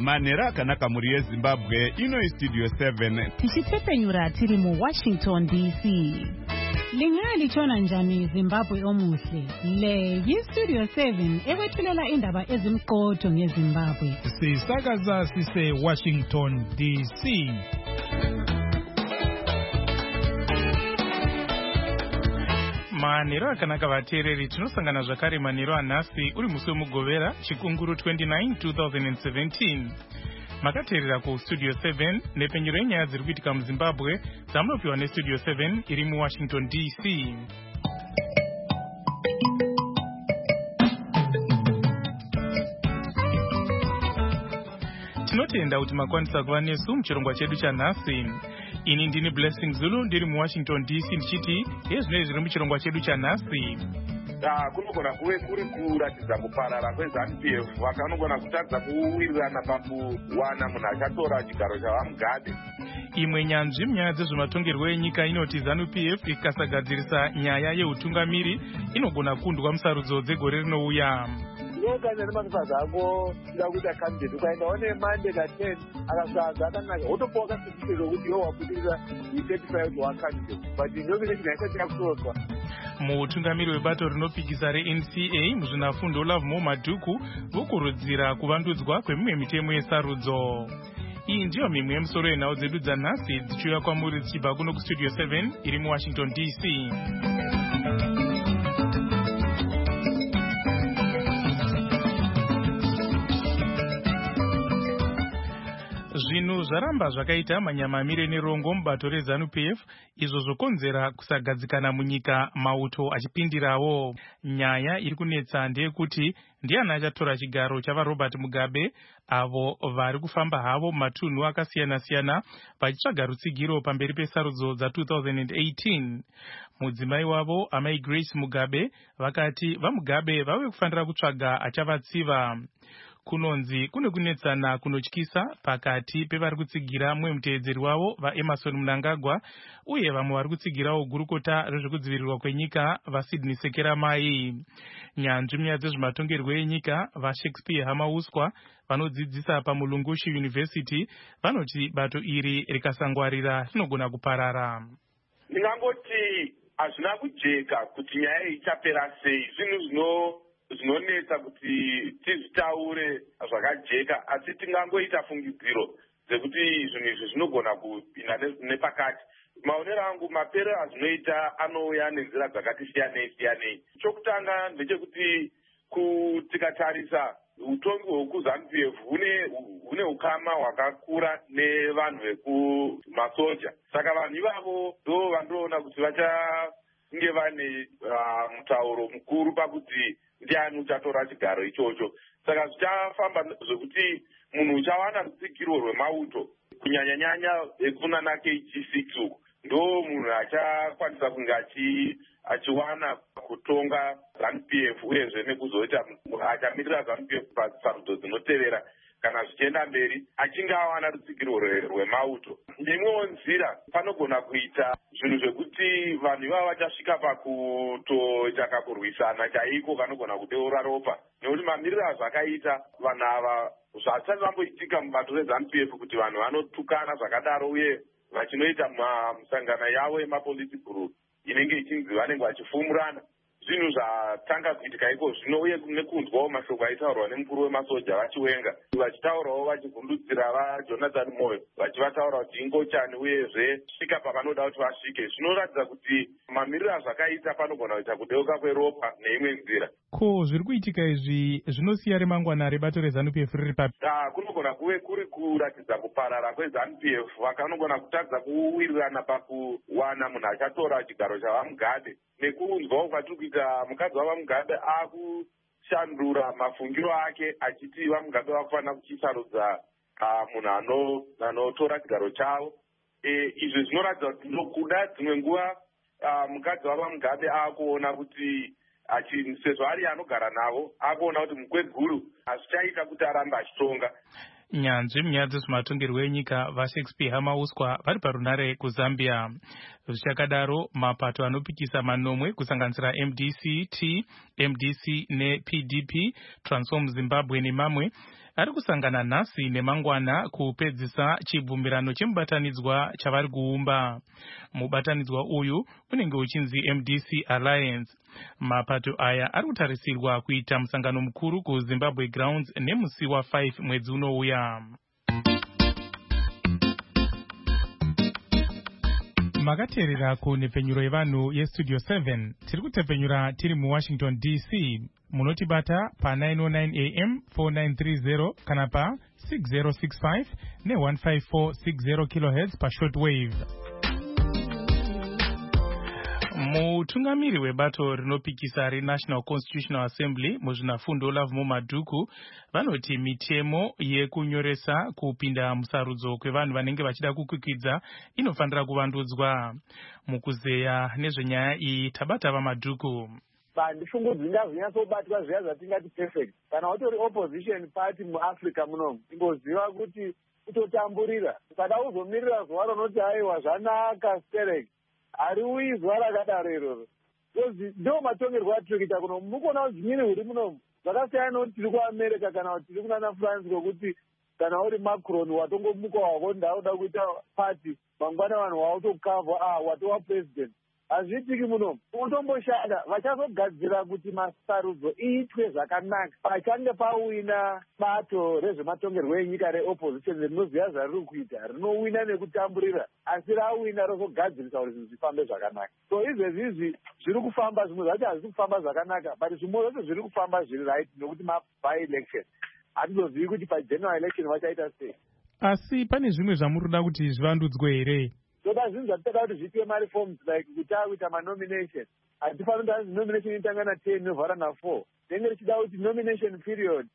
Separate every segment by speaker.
Speaker 1: manhero akanaka mhuri yezimbabwe. Ino Studio 7
Speaker 2: tichitepenyura tiri muWashington DC. Lingalitshona njani Zimbabwe omuhle? Le yiStudio 7 ekwethulela indaba ezimqotho ngeZimbabwe.
Speaker 3: Sisakaza sise Washington DC. Manhero akanaka vateereri, tinosangana zvakare manhero anhasi uri musi wemugovera chikunguru 29 2017. Makateerera kuStudio 7 nepenyero yenyaya dziri kuitika muZimbabwe dzamunopiwa neStudio 7 iri muWashington DC. Tinotenda kuti makwanisa kuva nesu muchirongwa chedu chanhasi. Ini ndini Blessing Zulu ndiri muWashington DC ndichiti hezvinoi zviri muchirongwa chedu chanhasi.
Speaker 4: Kunogona kuve kuri kuratidza kuparara kweZANU-PF, vakanogona kutadza kuwirirana pakuwana munhu achatora chigaro chavaMugabe.
Speaker 3: Imwe nyanzvi munyaya dzezvematongerwo enyika inoti ZANU-PF ikasagadzirisa nyaya yeutungamiri inogona kundwa musarudzo dzegore rinouya.
Speaker 5: Unoganya nemasaza ako ida kuita candidate ukaendawo nemandate 10 akasaza akanaka wotopawo kasibise zokuti iwo wabudirira i-35 kuti wacandidate but ndovine chinhaisa chakutorwa.
Speaker 3: Mutungamiri webato rinopikisa reNCA muzvinafundo Olavo Madhuku vokurudzira kuvandudzwa kwemimwe mitemo yesarudzo. Iyi ndiyo mimwe yemusoro yenhau dzedu dzanhasi dzichiuya kwamuri dzichibva kuno kuStudio 7 iri muWashington DC. Zvinhu zvaramba zvakaita manyamamire nerongo mubato reZANU-PF izvo zvokonzera kusagadzikana munyika, mauto achipindirawo. Nyaya iri kunetsa ndeyekuti ndiani achatora chigaro chavaRobert Mugabe, avo vari kufamba havo mumatunhu akasiyana-siyana vachitsvaga rutsigiro pamberi pesarudzo dza2018. Mudzimai wavo amai Grace Mugabe vakati vaMugabe vave kufanira kutsvaga achavatsiva. Kunonzi kune kunetsana kunotyisa pakati pevari kutsigira mumwe muteedzeri wavo vaEmerson Mnangagwa uye vamwe vari kutsigirawo gurukota rezvekudzivirirwa kwenyika vaSydney Sekeramai. Nyanzvi munyaya dzezvematongerwo enyika vaShakespeare Hamauswa vanodzidzisa paMulungushi University vanoti bato iri rikasangwarira rinogona kuparara.
Speaker 4: Ndingangoti hazvina kujeka kuti nyaya ichapera sei. Zvinhu zvinonetsa kuti tizvitaure zvakajeka, asi tingangoita fungidziro dzekuti zvinhu izvi zvinogona kupinda nepakati. Maonero angu mapero azvinoita anouya nenzira dzakati siyanei. Chokutanga ndechekuti tikatarisa utongi hwekuZANU-PF hune ukama hwakakura nevanhu vekumasoja. Saka vanhu ivavo ndo vandoona kuti vachange vane mutauro mukuru pakuti ndiani uchatora chigaro ichocho. Saka zvichafamba zvekuti munhu uchawana rutsigiro rwemauto kunyanya-nyanya ekunana KG6 uku ndo munhu achakwanisa kunge achiwana kutonga ZANU-PF uyezve nekuzoita achamirira ZANU-PF pasarudzo dzinotevera kana zvichienda mberi achinge awana rutsigiro rwemauto. Neimwewo nzira panogona kuita zvinhu zvekuti vanhu ivavo vachasvika pakutoita kakurwisana chaiko kanogona kudeura ropa, nekuti mamiriro azvakaita vanhu ava zvasati vamboitika mubato reZANU-PF kuti vanhu vanotukana zvakadaro uye vachinoita musangano yavo yemapolisi group inenge ichinzi vanenge vachifumurana. Zvinhu zvatanga kuitika iko zvino uye nekunzwawo mashoko aitaurwa nemukuru wemasoja vachiwenga vachitaurawo vachivhundutsira vaJonathan Moyo vachivataura kuti ingochani uyezve svika pavanoda kuti vasvike. Zvinoratidza kuti mamiriro azvakaita panogona kuita kudeuka kweropa neimwe nzira.
Speaker 3: Ko zviri kuitika izvi zvinosiya remangwana rebato reZANU-PF riri papi?
Speaker 4: Kunogona kuve kuri kuratidza kuparara kweZANU-PF, vakanogona kutadza kuwirirana pakuwana munhu achatora chigaro chavaMugabe. Nekunzwawo kwatiri kuita mukadzi wavaMugabe akushandura mafungiro ake achiti vaMugabe vakufanira kuchisarudza munhu anotora chigaro chavo. Izvi zvinoratidza kuti nokuda dzimwe nguva mukadzi wavaMugabe akuona kuti sezvo ari anogara navo akuona kuti mukweguru hazvichaita kuti arambe achitonga.
Speaker 3: Nyanzvi munyaya dzezvematongerwo enyika vaShakespeare Hamauswa vari parunare kuZambia. Zvichakadaro mapato anopikisa manomwe kusanganisira MDC-T, MDC nePDP, Transform Zimbabwe nemamwe ari kusangana nhasi nemangwana kupedzisa chibvumirano chemubatanidzwa chavari kuumba. Mubatanidzwa uyu unenge uchinzi MDC Alliance. Mapato aya ari kutarisirwa kuita musangano mukuru kuZimbabwe Grounds nemusi wa5 mwedzi unouya. Makateerera kunhepfenyuro yevanhu yestudio 7 tiri kutepenyura tiri muWashington DC. Munotibata pa 909 AM 4930 kana pa 6065 ne15460 kHz pa shortwave. Mutungamiri webato rinopikisa reNational Constitutional Assembly muzvinafundo Lovemore Madhuku vanoti mitemo yekunyoresa kupinda musarudzo kwevanhu vanenge vachida kukwikvidza inofanira kuvandudzwa. Mukuzeya nezvenyaya iyi tabata vaMadhuku.
Speaker 5: Pandifungo dzingazinyatsobatwa zviya zvatingati perfect kana utori opposition party muAfrica munomu ingoziva kuti kutotamburira kada uzomirira zuva ronoti aiwa zvanaka sterek ari uyi zuva rakadaro iroro ndo matongerwo atirikuita kuno mukuona udzimiri huri munomu zvakasiyana nekuti tiri kuAmerica kana kuti tiri kunana France kokuti kana uri Macron watongomuka wako ndauda kuita party mangwana vanhu wautokavha watova president. Hazviitiki munomu utomboshanda vachazogadzira kuti masarudzo iitwe zvakanaka pachange pawina bato rezvematongerwo enyika reopposition rinoziva zvariri kuita rinowina nekutamburira asi rawina rozogadzirisa kuti zvinhu zvifambe zvakanaka. So izvezvizvi zviri kufamba zvimwe zvacho hazvisi kufamba zvakanaka but zvimwe zvacho zviri kufamba zviri right nokuti by election hatizozivi kuti pageneral election vachaita sei.
Speaker 3: Asi pane zvimwe zvamuri kuda kuti zvivandudzwe here?
Speaker 5: Toda zvinhu zvatoda kuti zvipiwe mariforms like kuti akuita manomination hatifanira kuti nomination inotanga na10 novhara na4 rinenge richida kuti nomination period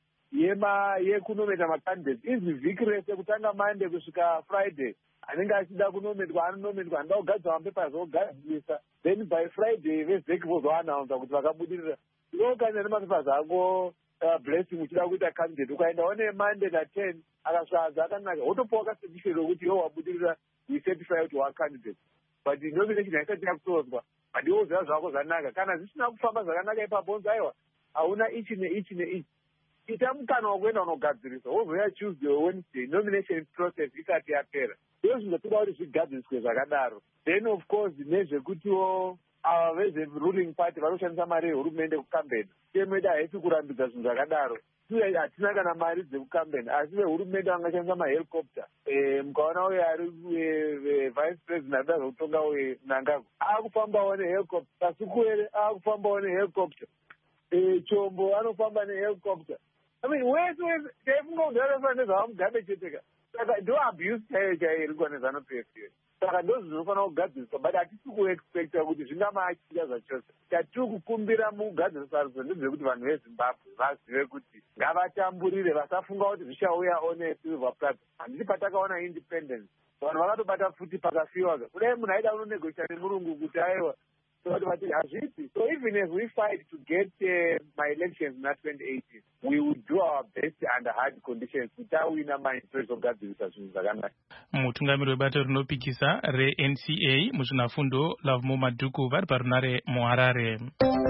Speaker 5: yekunometa macandidates izivhiki rese kutanga Monday kusvika Friday anenge achida kunometwa anonometwa anoda kugadzira mapepers ogadzirisa then by Friday vevheki vozoanaunza kuti vakabudirira iwokanira nemapepers ako blessing uchida kuita candidate ukaenda one Monday na10 akasvaza akanaka wotopawo kacertificate rokuti iwo wabudirira we certify kuti wacandidate but nomination haisati yakutorwa but iwo ziva zvako zvanaka kana zvisina kufamba zvakanaka ipapo unzi aiwa hauna ichi neichi ita mukana wekuenda unogadzirisa wozoya Tuesday Wednesday nomination process isati yapera iyo zvinhu zvatoda kuti zvigadziriswe zvakadaro. Then of course nezvekutiwo ava vezveruling party vanoshandisa mari yehurumende kukambeni temeda haisi kurambidza zvinhu zvakadaro uye hatina kana mari dzekukambeni asi vehurumende vangashandisa mahelicopter. Mukaona uye ari vice president arida zvokutonga uye Mnangagwa akufambawo nehelicopter Kasukuwere akufambawo nehelicopter Chombo anofamba nehelicopter. I mean wese taifunga kuti vanofanira nezvavamugabe cheteka saka ndo abuse chaiyo iri kuwa nezanoPF. Saka ndo zvinofanira kugadziriswa but hatisi kuexpecta kuti zvingamachinja zvachose. Chatiri kukumbira mukugadzirisa sarudzo ndezvekuti vanhu veZimbabwe vazive kuti ngavatamburire vasafunga kuti zvichauya one silver platter. Handiti patakaona independence vanhu vakatobata futi pakafiwa kudai munhu aida kunonegotiata nemurungu kuti aiwa hazviti. So even if we fight to get my elections in 2018 we will do our best under hard conditions kuti awina mainterest ogadzirisa zvinhu zvakanaka.
Speaker 3: Mutungamiri webato rinopikisa reNCA muzvinafundo Lovemore Madhuku vari parunare muHarare.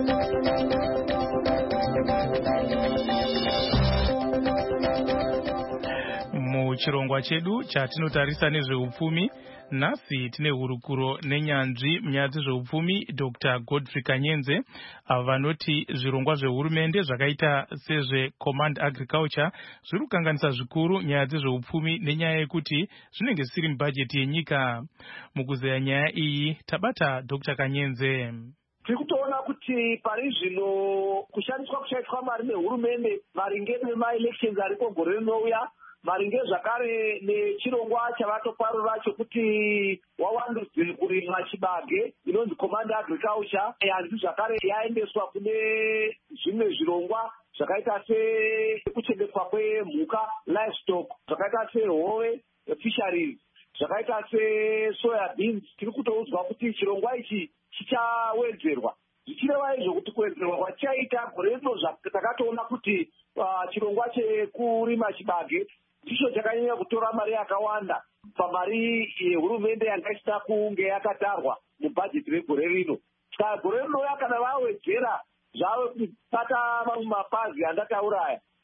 Speaker 3: Muchirongwa chedu chatinotarisa nezveupfumi nhasi tine hurukuro nenyanzvi munyaya dzezveupfumi Dr. Godfrey Kanyenze vanoti zvirongwa zvehurumende zvakaita sezveCommand Agriculture zviri kukanganisa zvikuru nyaya dzezveupfumi nenyaya yekuti zvinenge zvisiri mubhajeti yenyika. Mukuzeya nyaya iyi tabata Dr. Kanyenze.
Speaker 6: Tiri kutoona kuti pari zvino kushandiswa kuchaitwa mari nehurumende maringe nemaelections ariko gore rinouya maringe zvakare nechirongwa chavatoparura chokuti wawandudzwe kurima chibage inonzi Command Agriculture hanzi zvakare yaendeswa kune zvimwe zvirongwa zvakaita sekuchengetwa kwemhuka livestock zvakaita sehove fisheries zvakaita sesoya beans. Tiri kutoudzwa kuti chirongwa ichi chichawedzerwa zvichireva izvo kuti kuwedzerwa kwachaita gore rino takatoona kuti chirongwa chekurima chibage ndicho chakanyanya kutora mari yakawanda pamari yehurumende yanga isina kunge yakatarwa mubhajeti regore rino. Saka gore rinoya kana vawedzera zvave kubata mamwe mapazi andataura aya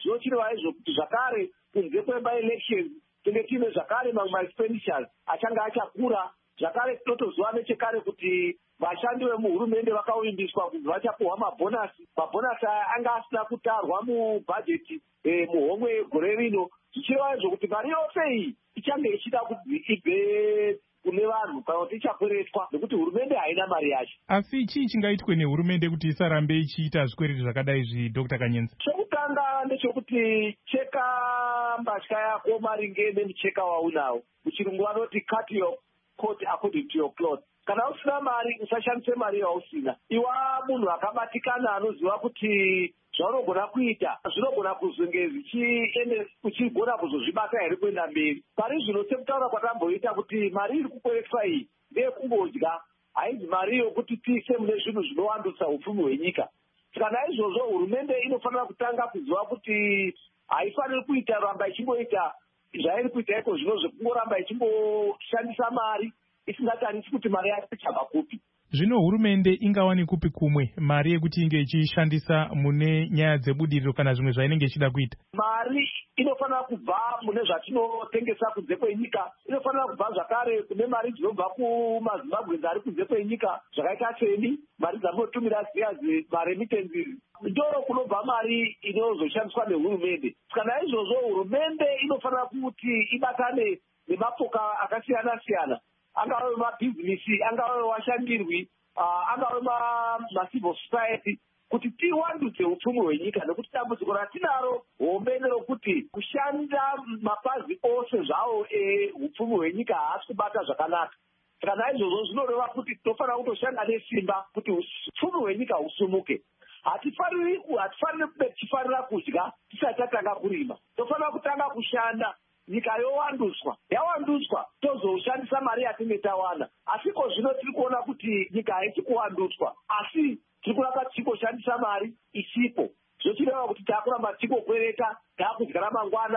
Speaker 6: zvinochireva izvo kuti zvakare kunze kwemaelections tinge tiine zvakare mamwe maexpenditures achanga achakura. Zvakare tinotoziva nechekare kuti vashandi vemuhurumende vakavimbiswa kuti vachapuhwa mabhonasi. Mabhonasi aya anga asina kutarwa mubhajeti muhomwe gore rino, zvichireva izvo kuti mari yose iyi ichange ichida kuti ibve kune vanhu kana kuti ichakweretwa nekuti hurumende haina mari yacho.
Speaker 3: Asi chii chingaitwe nehurumende kuti isarambe ichiita zvikwereti zvakadai izvi, Dr. Kanyenze?
Speaker 6: Chekutanga ndechekuti cheka mbatya yako maringe nemucheka waunawo. Muchirungu vanoti cut your coat according to your cloth. Kana usina mari usashandise mari yausina. Iwa munhu akabatikana anoziva kuti zvaunogona kuita zvinogona kuzonge zvichiende uchigona kuzozvibata here kuenda mberi. Pari zvino sekutaura kwatamboita kuti mari iri kukweretwa iyi ndeyekungodya, haisi mari yokuti tiise mune zvinhu zvinowandutsa upfumi hwenyika. Saka naizvozvo hurumende inofanira kutanga kuziva kuti haifaniri kuita ramba ichingoita zvairi kuita iko zvino zvekungoramba ichingoshandisa mari isingatarisi kuti mari yacho ichabva kupi.
Speaker 3: Zvino hurumende ingawani kupi kumwe mari yekuti inge ichishandisa mune nyaya dzebudiriro kana zvimwe zvainenge ichida kuita?
Speaker 6: Mari inofanira kubva mune zvatinotengesa kunze kwenyika, inofanira kubva zvakare kune mari dzinobva kumazimbabwe ari kunze kwenyika zvakaita seni mari dzanotumira ziyazi maremittance, ndoro kunobva mari inozoshandiswa nehurumende. Saka naizvozvo hurumende inofanira kuti ibatane nemapoka akasiyana siyana, angave mabhizinisi, angave washandirwi, angave macivil society, kuti tiwandudze upfumi hwenyika, nekuti dambudziko ratinaro hombe nerokuti kushanda mapazi ose zvawo eupfumi hwenyika haasi kubata zvakanaka. Saka naizvozvo zvinoreva kuti tofanira kutoshanda nesimba kuti upfumi hwenyika husumuke. Hatifaniri kube tichifanira kudya tisati tatanga kurima. Tofanira kutanga kushanda. Nyika yovandutswa, yavandutswa tozoshandisa mari yatinge tawana. Asiko zvino tiri kuona kuti nyika haisi kuvandutswa, asi tiri kuramba tichingoshandisa mari isipo. Zvochireva kuti taakuramba tichingokwereta, taakudya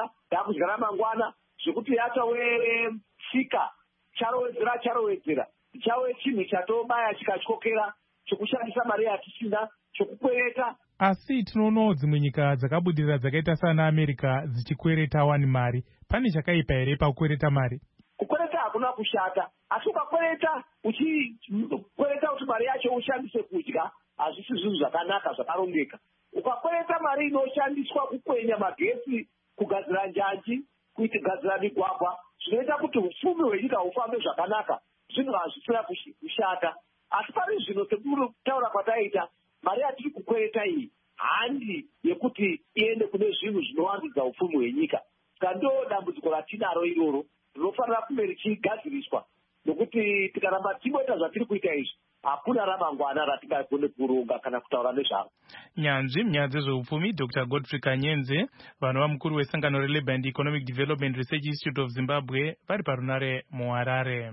Speaker 6: ramangwana, zvekuti yatowetsika charowedzera. Chave chinhu chatobaya chikatyokera, chokushandisa mari yatisina, chokukwereta.
Speaker 3: Asi tinoonawo dzimwe nyika dzakabudirira dzakaita sana America dzichikwereta wani mari. Pane chakaipa here pakukwereta mari?
Speaker 6: Kukwereta hakuna kushata, asi ukakwereta uchikwereta kuti mari yacho ushandise kudya hazvisi zvinhu zvakanaka zvakarongeka. Ukakwereta mari inoshandiswa kukwenya magetsi, kugadzira njanji, kugadzira migwagwa, zvinoita kuti upfumi hwenyika hufambe zvakanaka, zvinhu hazvisina kushata. Asi pari zvino sekutaura kwataita, mari yatiri kukwereta iyi handi yekuti iende kune zvinhu zvinowandudza upfumi hwenyika. Saka ndo dambudziko ratinaro iroro rinofanira kunge richigadziriswa, nokuti tikaramba tingoita zvatiri kuita izvi hakuna ramangwana ratingagone kuronga kana kutaura nezvaro.
Speaker 3: Nyanzvi munyaya dzezveupfumi Dr. Godfrey Kanyenze, vanova mukuru wesangano reLabour and Economic Development Research Institute of Zimbabwe, vari parunare muHarare.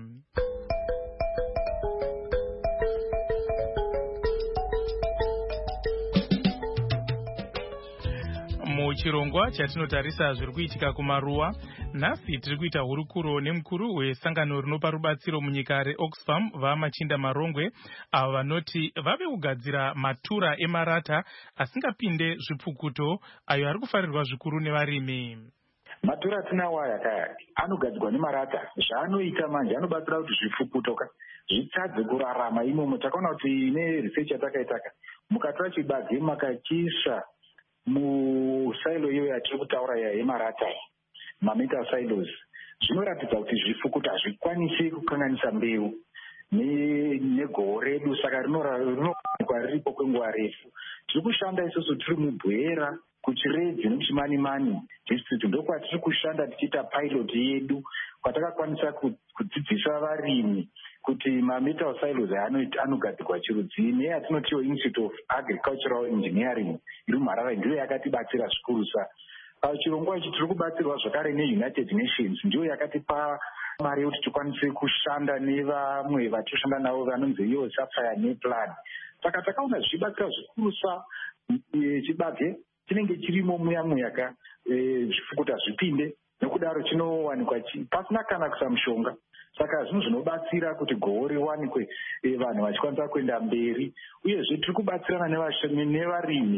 Speaker 3: Muchirongwa chatinotarisa zviri kuitika kumaruwa, nhasi tiri kuita hurukuro nemukuru wesangano rinopa rubatsiro munyika reOxfam vaMachinda Marongwe, avo vanoti vave kugadzira matura emarata asingapinde zvipfukuto ayo ari kufarirwa zvikuru nevarimi.
Speaker 7: Matura atinawo aya anogadzirwa nemarata. Zvaanoita manje anobatsira kuti zvipfukutoka zvitadze kurarama imomo. Takaona kuti neresearch yatakaitaka mukatora chibage makachisva musailo iyo yatiri kutaura yemarata mametal silos, zvinoratidza kuti zvifukuto hazvikwanisi kukanganisa mbeu negoho redu, saka rinowanikwa riripo kwenguva refu. Tiri kushanda isusu tiri mubwera kuchiredzi nechimanimani district, ndokwatiri kushanda tichiita pilot yedu kwatakakwanisa kudzidzisa varimi kuti mametal silos anogadzirwa chirudzii. Neyatinotiwo Institute of Agricultural Engineering iri muHarare ndiyo yakatibatsira zvikurusa. Pachirongwa ichi tiri kubatsirwa zvakare neUnited Nations, ndiyo yakatipa mari yekuti tikwanise kushanda nevamwe vatinoshanda navo vanonzi iyo Sapphire nePlan. Saka takaona zvichibatsira zvikurusa. Chibage chinenge chirimo muya zvifukuta zvipinde, nokudaro chinowanikwa pasina kana kusamushonga. Saka zvinhu zvinobatsira kuti goho riwanikwe, vanhu vachikwanisa kuenda mberi. Uyezve tiri kubatsirana nevarimi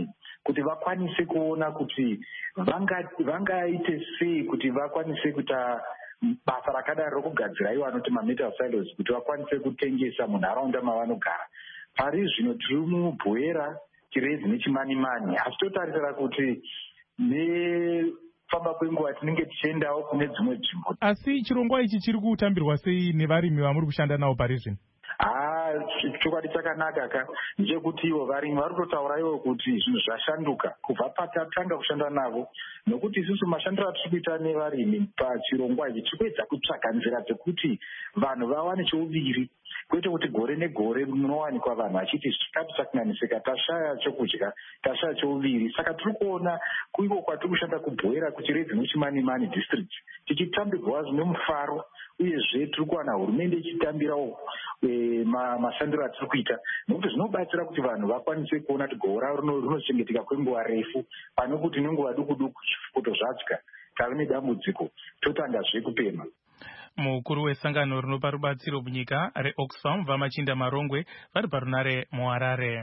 Speaker 7: kuti vakwanise kuona kuti vangaite sei kuti vakwanise kuita basa rakadaro rokugadzira iwo anoti mametal silos kuti vakwanise kutengesa munharaunda mavanogara. Pari zvino tiri mubhoera chirezi nechimanimani, asi totarisira kuti nefamba kwenguva tinenge tichiendawo kune dzimwe nzvimbo.
Speaker 3: Asi chirongwa ichi chiri kutambirwa sei nevarimi vamuri kushanda navo pari zvino?
Speaker 7: Chokwadi chakanaka ka ndechekuti ivo varimi vari kutotaura ivo kuti zvinhu zvashanduka kubva patatanga kushanda navo, nokuti isusu mashandiro atiri kuita nevarimi pachirongwa ichi tiri kuedza kutsvaga nzira dzekuti vanhu vawane chouviri, kwete kuti gore negore munowanikwa vanhu vachiti zvikati chakunganisika tashaya chokudya, tashaya chouviri. Saka tiri kuona kuivo kwatiri kushanda kubhoera kuchirezi nechimanimani district tichitambirwa zvine mufaro, uyezve tiri kuwana hurumende ichitambirawo mashandiro atiri kuita, nokuti zvinobatsira kuti vanhu vakwanise kuona kuti gohora rinochengetika kwenguva refu, pane kuti nenguva duku duku chifukuto zvadya tave nedambudziko totangazve kupema.
Speaker 3: Mukuru wesangano rinopa rubatsiro munyika reOxfam Vamachinda Marongwe vari parunare muHarare.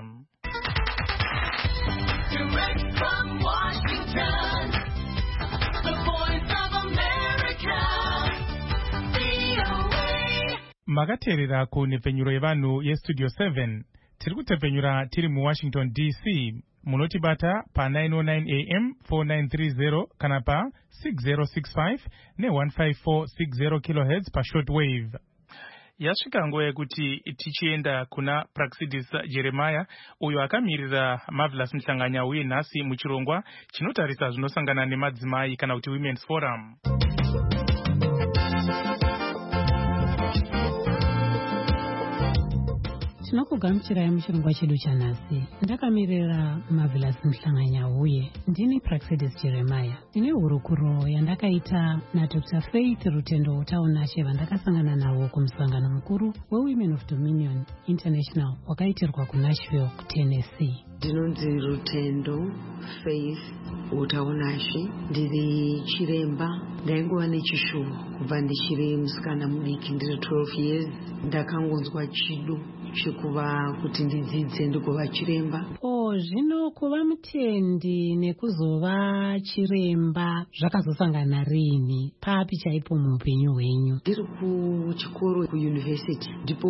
Speaker 3: Makateerera kunhepfenyuro yevanhu yestudio 7. Tiri kutepfenyura tiri muWashington DC. Munotibata pa 909 AM 4930 kana pa 6065 ne15460 kHz pa shortwave. Yasvika nguva yekuti tichienda kuna Praxidis Jeremiah uyo akamirira Marvelous Mhlanganya uye nhasi muchirongwa chinotarisa zvinosangana nemadzimai kana kuti Women's Forum.
Speaker 2: Tinokugamuchirai muchirongwa chedu chanhasi. Ndakamirira Marvelous Mhlanganya uye ndini Praxidis Jeremiah. Ndine hurukuro yandakaita naDr. Faith Rutendo Taunashe vandakasangana navo kumusangano mukuru weWomen of Dominion International wakaitirwa kuNashville, Tennessee.
Speaker 8: Ndinonzi Rutendo Faith Utaunashe, ndiri chiremba. Ndaingova nechishuvo kubva ndichiri musikana mudiki, ndiri 12 years. Ndakangonzwa chido chekuva kuti ndidzidze ndikuva chiremba.
Speaker 2: Zvino kuva mutendi nekuzova chiremba zvakazosangana rini? Papi chaipo muupenyu hwenyu?
Speaker 8: Ndiri kuchikoro kuyunivhesiti ndipo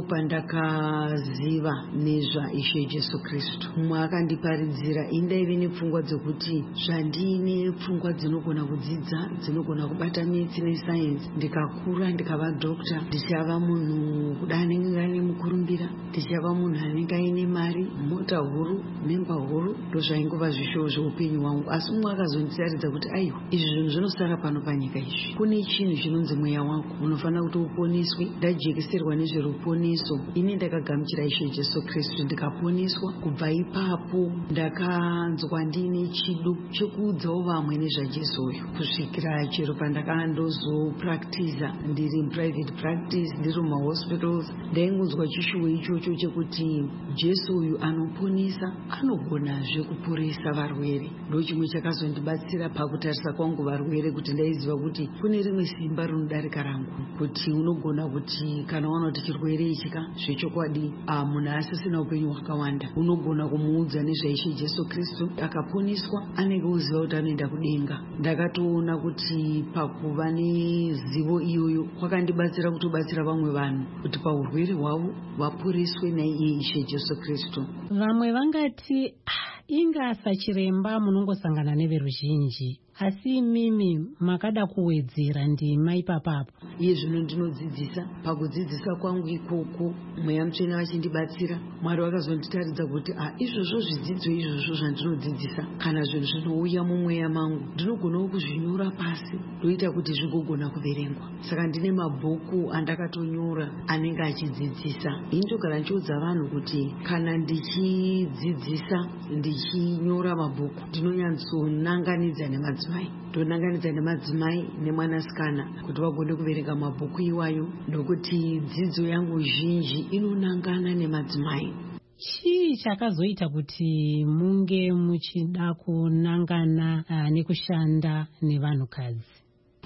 Speaker 8: pandakaziva nezva Ishe Jesu Kristu. Mumwe akandiparidzira indaive nepfungwa dzokuti zvandine pfungwa dzinogona kudzidza, dzinogona kubata metsi nesayenzi, ndikakura ndikava dhokta, ndichava munhu kuda anenge aine mukurumbira, ndichava munhu anenge aine mari, mota huru, memba huru, ndozvaingova zvishowo zveupenyu hwangu. Asi mumwe akazonditaridza kuti aiwa, izvi zvinhu zvinosara pano panyika izvi. Kune chinhu chinonzi mweya wako unofanira kuti uponeswe. Ndajekeserwa nezveruponeso. Ini ndakagamuchira Ishe Jesu Kristu ndikaponeswa. Kubva ipapo ndakanzwa ndine chido chekuudzawo vamwe nezvaJesu uyu, kusvikira chero pandakandozopractiza ndiri private practice, ndiri mumahospitals. Ndaingonzwa chishuwo ichocho chekuti Jesu uyu anoponesa, anogonazve kuporesa varwere. Ndochimwe chakazondibatsira pakutarisa kwangu varwere, kuti ndaiziva kuti kune rimwe simba rinodarika rangu, kuti unogona kuti kana waona kuti chirwere ichika zvechokwadi munhu asisina upenyu hwakawanda, unogona kumuudza nezvaIshe Jesu Kristu akaponeswa, anenge oziva kuti anoenda kudenga. Ndakatoona kuti pakuva nezivo iyoyo kwakandibatsira kutobatsira vamwe vanhu kuti paurwere hwavo vaporeswe naiye Ishe Jesu Kristu.
Speaker 2: Vamwe vangati inga sachiremba munongosangana neveruzhinji, asi imimi makada kuwedzera ndima ipapapo.
Speaker 8: Iye zvino ndinodzidzisa. Pakudzidzisa kwangu ikoko mweya mutsvene vachindibatsira, Mwari vakazonditaridza kuti izvozvo zvidzidzo izvozvo zvandinodzidzisa, kana zvinhu zvinouya mumweya mangu ndinogonawo kuzvinyora pasi, ndoita kuti zvigogona kuverengwa. Saka ndine mabhuku andakatonyora anenge achidzidzisa. Indogara ndichiudza vanhu kuti kana ndichidzidzisa ndichinyora mabhuku ndinonyatsonanganidza nemadzimai, ndonanganidza nemadzimai nemwanasikana kuti vagone kuverenga mabhuku iwayo, nokuti dzidzo yangu zhinji inonangana nemadzimai.
Speaker 2: Chii chakazoita kuti munge muchida kunangana nekushanda nevanhukadzi?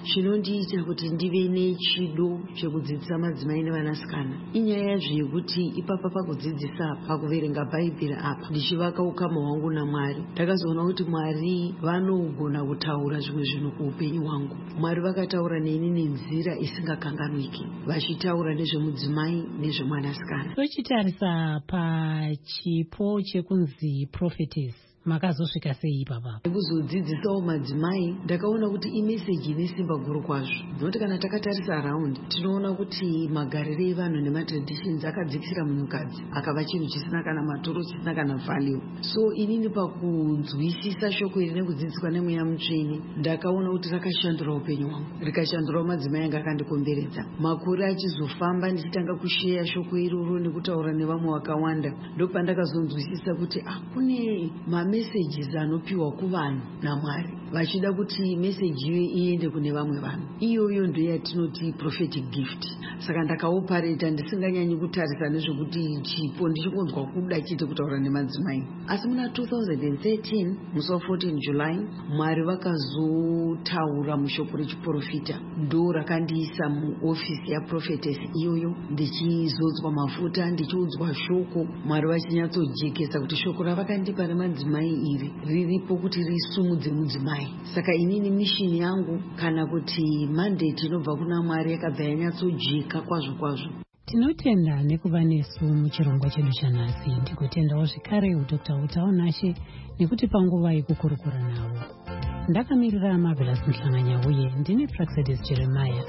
Speaker 8: chinondiita kuti ndive nechido chekudzidzisa madzimai nevanasikana inyaya zvekuti ipapa pakudzidzisa pakuverenga bhaibheri apa ndichivaka ukama hwangu naMwari ndakazoona kuti Mwari vanogona kutaura zvimwe zvinhu kuupenyu hwangu. Mwari vakataura neni nenzira isingakanganwiki vachitaura nezvemudzimai nezvemwanasikana.
Speaker 2: tochitarisa pachipo chekunzi prophetess makazosvika sei ipapa?
Speaker 8: Kuzodzidzisawo madzimai ndakaona kuti imeseji ine simba guru kwazvo, nokuti kana takatarisa around tinoona kuti magariro evanhu nematradishins akadzikisira munhukadzi akava chinhu chisina kana matoro, chisina kana value. So inini pakunzwisisa shoko iri nekudzidziswa nemweya mutsvene ndakaona kuti rakashandura upenyu hwangu, rikashandurawo madzimai anga akandikomberedza. Makore achizofamba ndichitanga kusheya shoko iroro nekutaura nevamwe vakawanda, ndopandakazonzwisisa kuti kune messages anopiwa kuvanhu naMwari vachida kuti message iyo iende kune vamwe vanhu. Iyoyo ndiyo yatinoti prophetic gift. Saka ndakaopareta ndisinganyanyi kutarisa nezvekuti chipo ndichikonzwa kuda chete kutaura nemadzimai. Asi muna 2013 musi wa14 July Mwari vakazotaura mushoko rechiprofita, ndo rakandiisa muofisi yaprophetess iyoyo ndichizodzwa mafuta ndichiudzwa shoko, Mwari vachinyatsojekesa kuti shoko ravakandipa remadzimai iri riripo kuti risumudze mudzimai. Saka inini mishini yangu kana kuti mandate inobva kuna Mwari yakabva yanyatsojeka kwazvo kwazvo.
Speaker 2: Tinotenda nekuva nesu muchirongwa chedu chanhasi. Ndikutendawo zvekare Dr. Utaonashe nekuti panguva yekukurukura navo. Ndakamirira Marvelous Mhlanganya uye ndine Praxedes Jeremiah.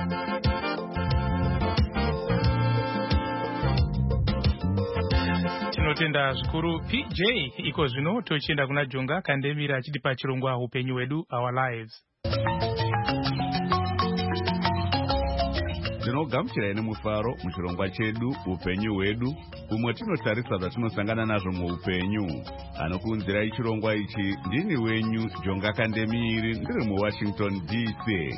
Speaker 3: Tinotenda zvikuru PJ. Iko zvino tochienda kuna Jonga Kandemira achitipa chirongwa upenyu hwedu, our lives.
Speaker 1: Ndinogamuchirai nemufaro muchirongwa chedu upenyu hwedu, umwe tinotarisa zvatinosangana nazvo muupenyu. Anokuunzirai chirongwa ichi ndini wenyu Jonga Kandemiri, ndiri muWashington DC.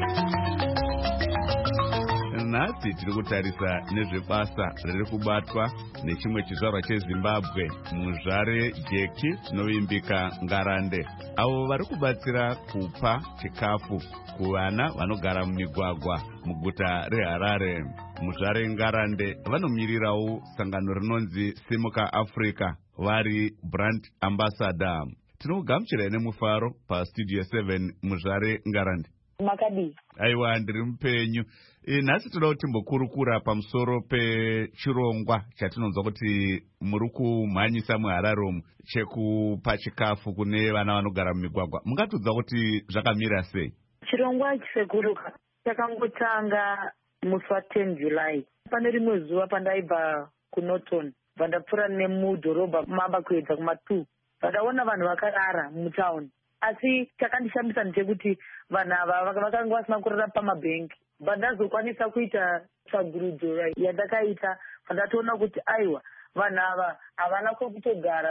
Speaker 1: Nhasi tiri kutarisa nezvebasa riri kubatwa nechimwe chizvarwa cheZimbabwe, muzvare Jeki Novimbika Ngarande, avo vari kubatsira kupa chikafu kuvana vanogara mumigwagwa muguta reHarare. Muzvare Ngarande vanomirirawo sangano rinonzi Simuka Africa, vari brand ambassador. Tinogamuchirai nemufaro pastudio 7 muzvare Ngarande.
Speaker 9: Makadi.
Speaker 1: Aiwa, ndiri mupenyu. Nhasi toda kuti timbokurukura pamusoro pechirongwa chatinonzwa kuti muri kumhanyisa muHarare chekupa chikafu kune vana vanogara mumigwagwa. Mungatudza kuti zvakamira sei?
Speaker 9: Chirongwa chekuruka chakangotanga musi wa10 July. Pane rimwe zuva pandaibva kuNorton vandapfuura nemudhorobha mamba kuedza kuma2, vandaona vanhu vakarara mutauni. Asi chakandishambisa ndechekuti vanhu ava vakanga vasina kurara pamabhengi. Vandazokwanisa kuita tsvagurudzo yandakaita, vandatoona kuti aiwa vanhu ava havana kwekutogara,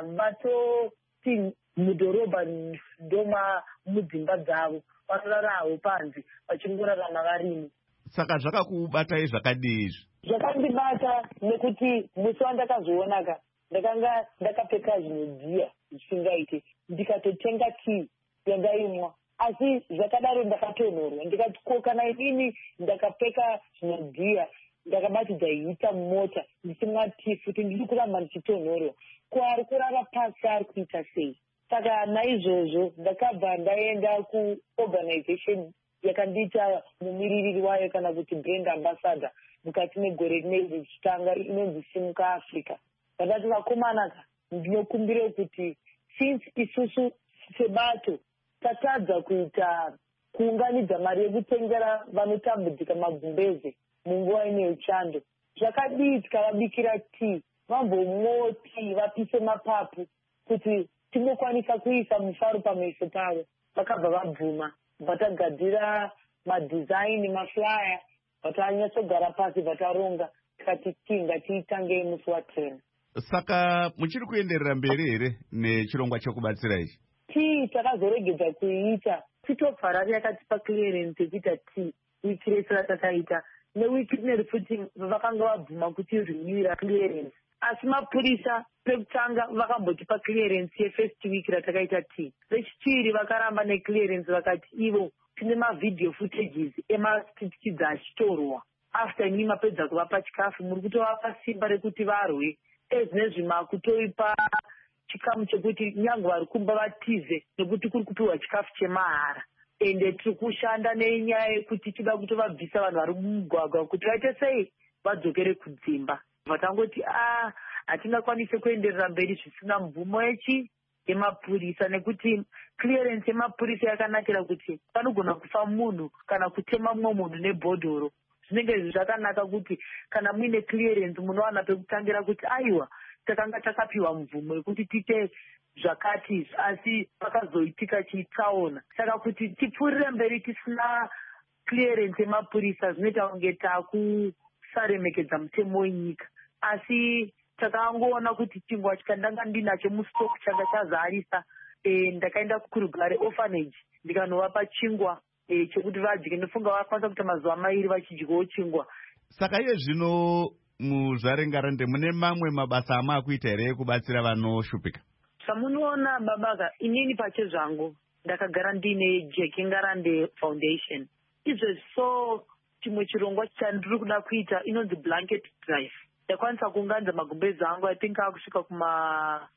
Speaker 9: vatoti mudhorobha ndoma mudzimba dzavo, vanorara havo panze vachingorarama varimo.
Speaker 1: Saka zvakakubatai zvakadii izvi?
Speaker 9: Zvakandibata nekuti musi wandakazoonaka ndakanga ndakapfeka zvinodhiya zvisingaite, ndikatotenga tii yandaimwa. Asi zvakadaro ndakatonhorwa ndikati ko kana inini ndakapfeka zvinodhiya ndakabatidza hita mumota ndichimwa tii futi ndiri kuramba ndichitonhorwa, ko ari kurara pasi ari kuita sei? Saka naizvozvo ndakabva ndaenda kuorganization yakandiita mumiririri wayo kana kuti brand ambassador mukati megore rineri richitanga, inonzi Simuka Africa. Vandati vakomanaka ndinokumbire kuti since isusu sebato tatadza kuunganidza mari yekutengera vanotambudzika magumbeze munguva ine uchando, zvakadii tikavabikira tii, vambomwawo tii, vapise mapapu kuti tinokwanisa kuisa mufaro pameso pavo. Vakabva vabvuma, vatagadzira madhizaini, maflyer, vatanyatsogara pasi, vataronga, tikati tii ngatiitange musi wa10.
Speaker 1: Saka muchiri kuenderera mberi here nechirongwa chekubatsira ichi?
Speaker 9: Tii takazoregedza kuiita, titobva rari yakatipa clearance yekuita tii wiki rese ratakaita. Newiki rineri futi vakanga vabvuma kuti rinwira clearance. Asi mapurisa pekutanga vakambotipa clearance yefirst week ratakaita tii. Vechipiri vakaramba neclearance vakati ivo tine mavidhiyo footages emakids achitorwa after inini mapedza kuvapa chikafu muri kutovapa simba rekuti varwe ezvinezvi makutoipa chikamu chekuti nyange vari kumba vatize nekuti kuri kupiwa chikafu chemahara ende tiri kushanda nenyaya yekuti chida kutovabvisa vanhu vari mumugwagwa kuti vaite sei vadzokere kudzimba vatangoti hatingakwanise kuenderera mberi zvisina mvumo yemapurisa nekuti clearance yemapurisa yakanakira kuti panogona kufa munhu kana kutema mumwe munhu nebhodhoro zvinenge zvakanaka kuti kana muine clearance munowana pekutangira kuti aiwa takanga takapiwa mvumo yekuti tiite zvakati asi pakazoitika chitsaona saka kuti tipfuurire mberi tisina clearance yemapurisa zvinoita kunge takusaremekedza mutemo wenyika asi takangoona kuti chingwa chikandanga ndinacho mustock changa chazarisa ndakaenda kurugare orphanage ndikanovapa chingwa chekuti vadye ndofunga vakwanisa kuita mazuva mairi vachidyawo chingwa.
Speaker 1: Saka iye zvino muzvarengarande mune mamwe mabasa amakuita here ekubatsira vanoshupika?
Speaker 9: Samunoona babaka inini pache zvangu ndakagara ndine Jeki Ngarande Foundation izvezvi so chimwe chirongwa chandiri kuda kuita inonzi blanket drive. Ndakwanisa kuunganidza magumbezi angu I think akusvika kuma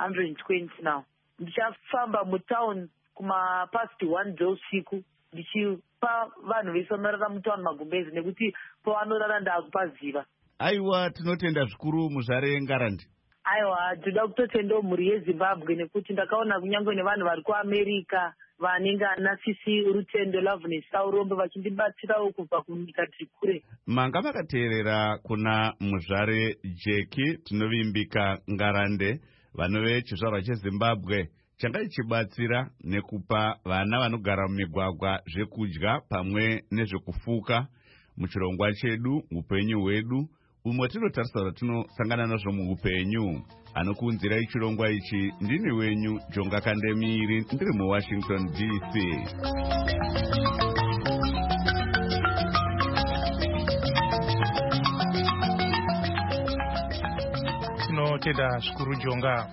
Speaker 9: 120 now. Ndichafamba mutown kuma past 1 dzeusiku ndichipa vanhu vese vanorara mutown magumbezi nekuti pavanorara ndaakupaziva.
Speaker 1: Aiwa, tinotenda zvikuru muzvare Ngarande.
Speaker 9: Aiwa, toda kutotendawo mhuri yeZimbabwe nekuti ndakaona kunyange nevanhu vari kuAmerica vanenge ana Sisi Rutendo Loveness Saurombe vachindibatsirawo kubva kunyika tiri kure.
Speaker 1: Manga makateerera kuna muzvare Jeki tinovimbika Ngarande vanove chizvarwa cheZimbabwe changa ichibatsira nekupa vana vanogara mumigwagwa zvekudya pamwe nezvekufuka muchirongwa chedu upenyu hwedu umwe tinotarisa kuti tinosangana nazvo muupenyu. Anokuunzirai chirongwa ichi ndini wenyu Jonga Kandemiri ndiri muWashington DC.
Speaker 3: Tinotenda zvikuru Jonga.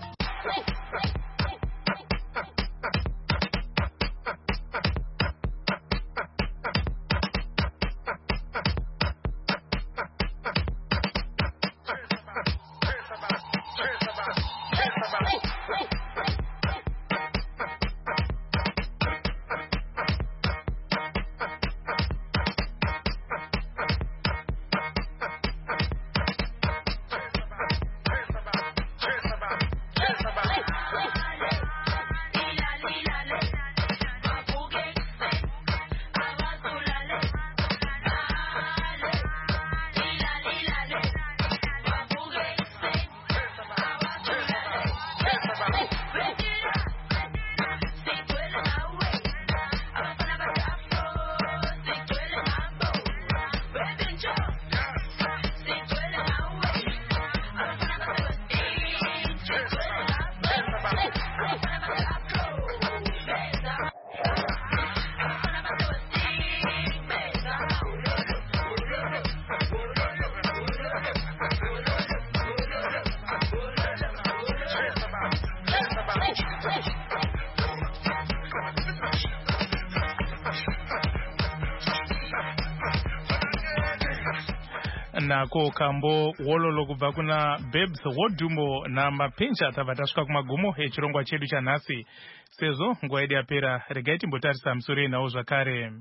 Speaker 3: Nako kambo wololo kubva kuna Babes Wodumbo na mapencha tabatasvika kumagumo echirongwa chedu chanhasi. Sezvo nguva yedu yapera, regai timbotarisa musoro nawo zvakare.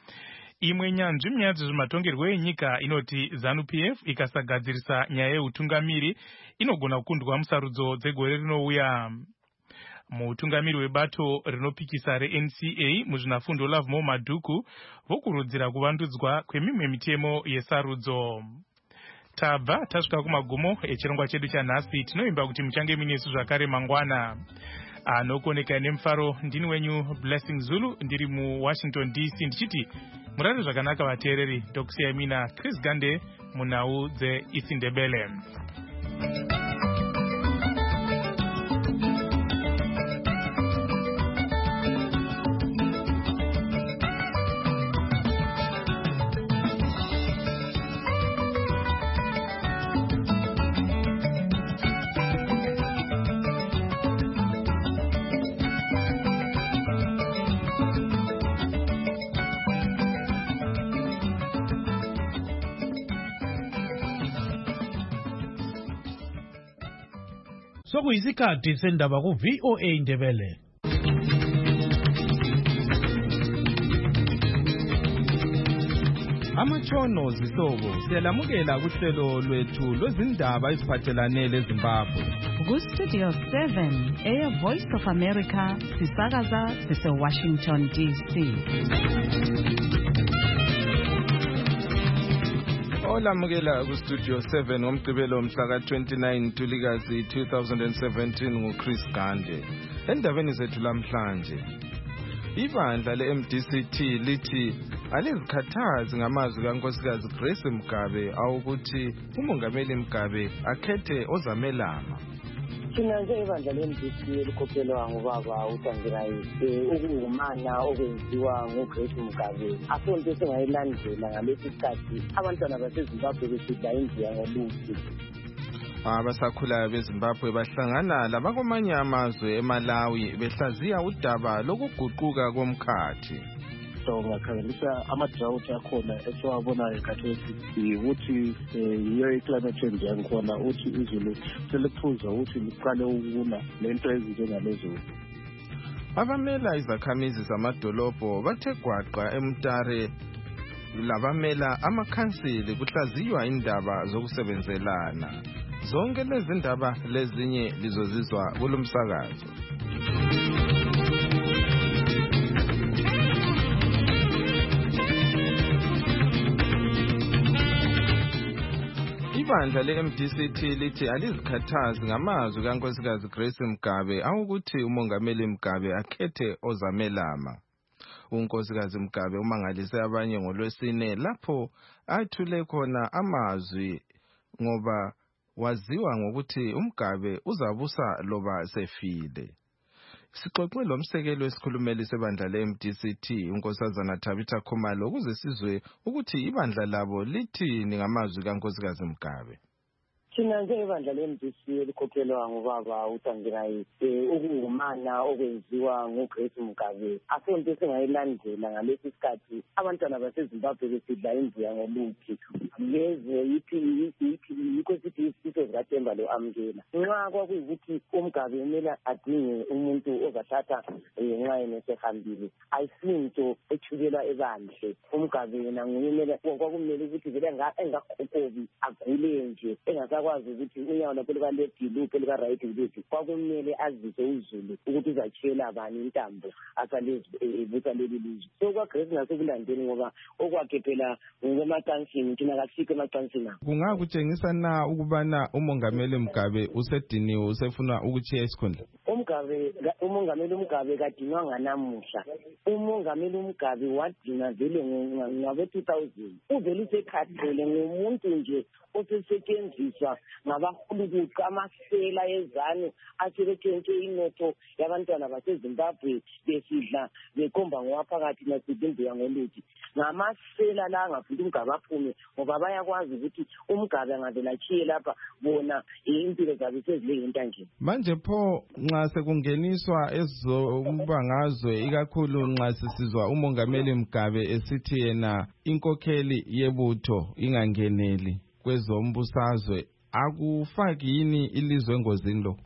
Speaker 3: Imwe nyanzvi munyaya zvematongerwo enyika inoti ZANU-PF ikasagadzirisa nyaya yeutungamiri inogona kukundwa musarudzo dzegore rinouya. Mutungamiri webato rinopikisa reNCA muzvinafundo Lovemore Madhuku vokurudzira kuvandudzwa kwemimwe mitemo yesarudzo. Tabva tasvika kumagumo echirongwa chedu chanhasi. Tinoimba kuti muchange minesu zvakare mangwana. Anokoneka nemufaro ndini wenyu Blessing Zulu ndiri muWashington DC ndichiti murare zvakanaka vateereri. Ndokusiyai mina Chris Gande munhau dzeIsiNdebele.
Speaker 10: Sokuyisikhathi sendaba ku VOA Indebele.
Speaker 11: Amatshono zihlobo siyalamukela kuhlelo lwethu lwezindaba eziphathelane leZimbabwe.
Speaker 12: Ku-Studio 7 Voice of America sisakaza sise-Washington DC.
Speaker 11: Olamukela ku-Studio 7 ngomgqibelo mhla ka-29 Ntulikazi 2017 nguChris Gande. Endabeni zethu lamhlanje, ibandla le-MDCT lithi alizikhathazi ngamazwi kaNkosikazi Grace Mugabe awukuthi uMongameli Mugabe akhethe ozamelama.
Speaker 9: Thina njengebandla le-MDC elikhokhelwa ngubaba uTangirayi ukuwumana okwenziwa nguGrace Mugabe asonto esingayilandela ngalesi sikhathi abantwana baseZimbabwe besidla imbuya ngoluthi.
Speaker 11: Abasakhulayo beZimbabwe bahlangana labakwamanye amazwe eMalawi behlaziya udaba lokuguquka komkhathi.
Speaker 13: So ngakhangelisa ama-drought akhona esiwabonayo khathesi ukuthi yiyo i-climate change yangikhona uthi izulu seliphuza ukuthi liqale ukuna lento ezinjengalezo.
Speaker 11: Abamela izakhamizi zamadolobho bathe gwaqa eMtare labamela amakhansili kuhlaziywa indaba zokusebenzelana. Zonke lezi ndaba lezinye lizozizwa kulomsakazo. Ibandla le-MDCT lithi alizikhathazi ngamazwi kaNkosikazi Grace Mugabe awukuthi uMongameli Mugabe akhethe ozamelama. uNkosikazi Mugabe umangalise abanye ngoLwesine lapho athule khona amazwi ngoba waziwa ngokuthi uMugabe uzabusa loba sefile. Sixoxe lomsekeli wesikhulumeli sebandla le-MDCT uNkosazana Tabitha Khumalo ukuze sizwe ukuthi ibandla labo lithini ngamazwi kaNkosikazi Mugabe.
Speaker 9: Thina njengebandla le-MDC elikhokhelwa ngubaba uTangirayi ukuwumana okwenziwa nguGrace Mugabe asonto esingayilandela ngalesi sikhathi abantwana baseZimbabwe besidla imbuya ngoluthi. Leze yikho sithi isifiso zikaThemba lo-amukela nxa kwakuyikuthi uMugabe kumele adinge umuntu ozathatha nxa esehambile ayisinto ethukelwa ebandle. uMugabe yena nguye kwakumele ukuthi vele engakhokobi agule nje engakwazi ukuthi unyawo lapho luka-left yiluphi luka-right yiluphi. Kwakumele azise uzulu ukuthi uzatshiyela bani intambo asalezibutha leli lizwe. So kwaGrace nasekulandeni ngoba okwakhe phela ngemacansini thina kasikho emacansini.
Speaker 11: Kungakutshengisa na ukubana uMongameli Mugabe usediniwe usefuna ukuchiya isikhundla?
Speaker 9: uMongameli Mugabe kadinwanga namuhla. uMongameli Mugabe wadina vele ngabe-2000 uvele usekhathele ngumuntu nje osesetshenziswa ngabahulukuqa amasela ezane asebetshentshwe inotho yabantwana baseZimbabwe besidla bekhomba ngowaphakathi nasidla imbuya ngoluthi. Ngamasela la angafuna uMugabe aphume ngoba bayakwazi ukuthi uMugabe angavela achiye lapha bona impilo zabo sezilengenta nje.
Speaker 11: Manje pho nxa sekungeniswa ezombangazwe ikakhulu nxa sisizwa uMongameli Mugabe esithi yena inkokheli yebutho ingangeneli kwezombusazwe akufaki yini ilizwe engozini lo?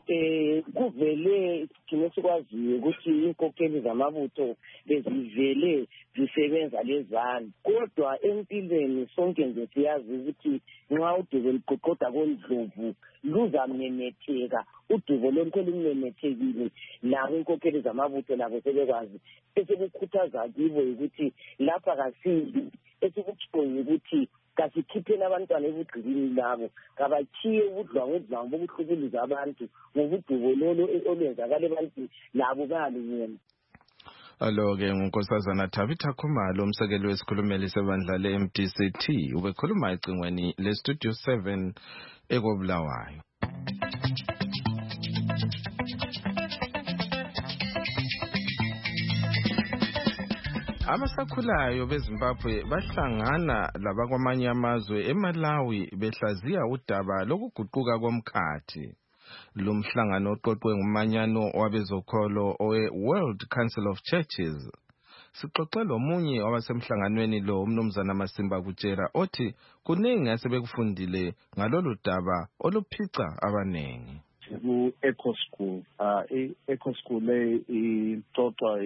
Speaker 9: Kuvele thina sikwaziyo ukuthi inkokheli zamabutho bezivele zisebenza lezana, kodwa empilweni sonke nje siyazi ukuthi nxa udubo luqoqoda koNdlovu luzamemetheka. Udubo lonke lumemethekile labo inkokheli zamabutho labo sebekwazi. Esikukhuthaza kibo ukuthi lapha kasizi, esikutshoyo ukuthi kasikhipheni abantwana ebugqilini labo kabachiye ubudlwangudlwangu bokuhlukuluza abantu ngobudubo lolo olwenzakala ebantwini labo bayalungena.
Speaker 11: Alo-ke nguNkosazana Tabitha Khumalo umsekeli wesikhulumeli sebandla le-MDCT ubekhuluma ecingweni le-Studio 7 eKobulawayo. Abasakhulayo beZimbabwe bahlangana labakwamanye amazwe eMalawi behlaziya udaba lokuguquka komkhathi. Lumhlangano oqoqwe ngumanyano wabezokholo owe-World Council of Churches. Sixoxe lomunye wabasemhlanganweni lo umnumzana Masimba Kutshera othi kuningi asebekufundile ngalolu daba oluphica abanengi.
Speaker 13: ku-Eco School. I-Eco School le ixoxwa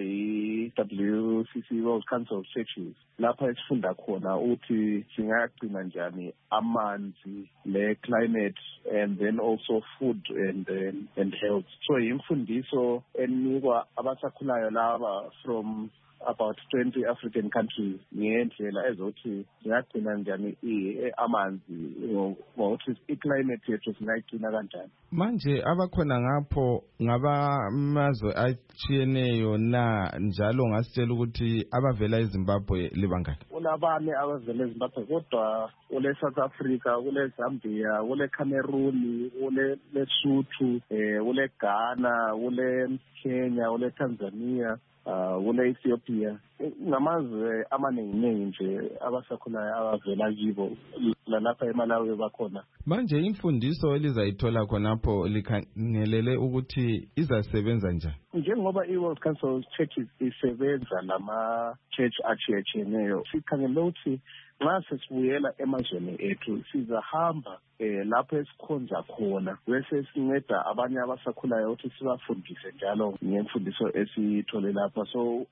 Speaker 13: i-WCC, World Council of Churches. Lapha esifunda khona ukuthi singagcina njani amanzi, le climate, and then also food and health. So imfundiso enikwa abasakhulayo laba from about 20 African countries ngendlela ezothi singagcina njani amanzi ngokuthi i-climate yethu singayigcina kanjani.
Speaker 11: Manje abakhona ngapho ngabamazwe atshiyeneyo na njalo ngasitshela ukuthi abavela eZimbabwe libangaki?
Speaker 13: Kulabane abavela eZimbabwe kodwa kule South Africa, kule Zambia, kule Cameroon, kule Lesotho, kule Ghana, kule Kenya, kule Tanzania, kule Ethiopia. Ngamazwe amaningi nje abasakhulayo abavela kibo lalapha eMalawi bakhona. Manje imfundiso elizayithola khonapho likhangelele ukuthi izasebenza njani? Njengoba i-World Council of Churches isebenza lama-church atshiyeneyo, sikhangele ukuthi nxa sesibuyela emazweni ethu sizahamba lapho esikhonza khona bese sinceda abanye abasakhulayo ukuthi sibafundise njalo ngemfundiso esithole lapha. So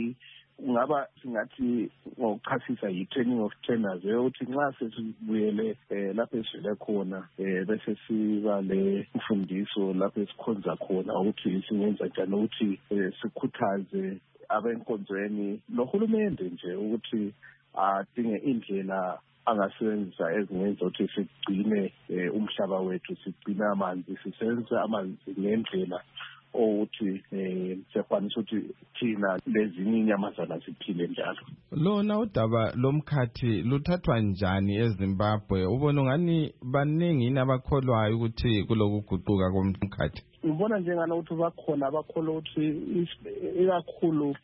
Speaker 13: ngaba singathi ngokuchasisa yi-training of trainers ukuthi nxa sesibuyele lapho esivele khona bese siba le mfundiso lapho esikhonza khona ukuthi singenza njani ukuthi sikhuthaze abenkonzweni nohulumende nje ukuthi adinge indlela angasebenzisa ezingenza ukuthi sigcine umhlaba wethu, sigcine amanzi, sisebenzise amanzi ngendlela ukuthi siyakwanisa ukuthi thina lezinye inyamazana siphile njalo. Lona udaba lomkhathi luthathwa njani eZimbabwe? Ubona ngani baningi nabakholwayo ukuthi kulokuguquka komkhathi? Ngibona njengana ukuthi bakhona abakholwa ukuthi ikakhulu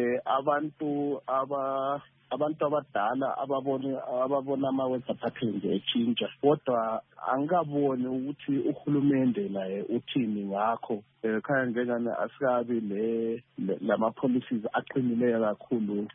Speaker 13: abantu abadala ababona ama-weather patterns etshintsha, kodwa angikaboni ukuthi uhulumende naye uthini ngakho. Khaya njengani asikabi lama-policies aqinileyo kakhulu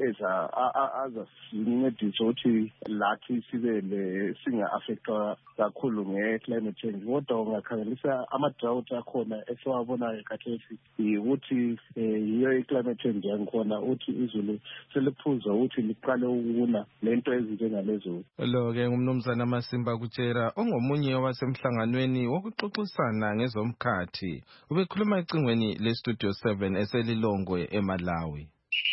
Speaker 13: azasincedisa ukuthi lathi singa-affectwa kakhulu nge-climate change. Kodwa ungakhangelisa ama-drought akhona esiwabonayo khathesi ukuthi yiyo i-climate change yangikhona ukuthi izulu seliphuza ukuthi liqale ukuna lento ezinjengalezo. Lo-ke ngumnumzana Masimba Kutshera ongomunye wasemhlanganweni wokuxoxisana ngezomkhathi. Ubekhuluma ecingweni le-Studio 7 eselilongwe eMalawi.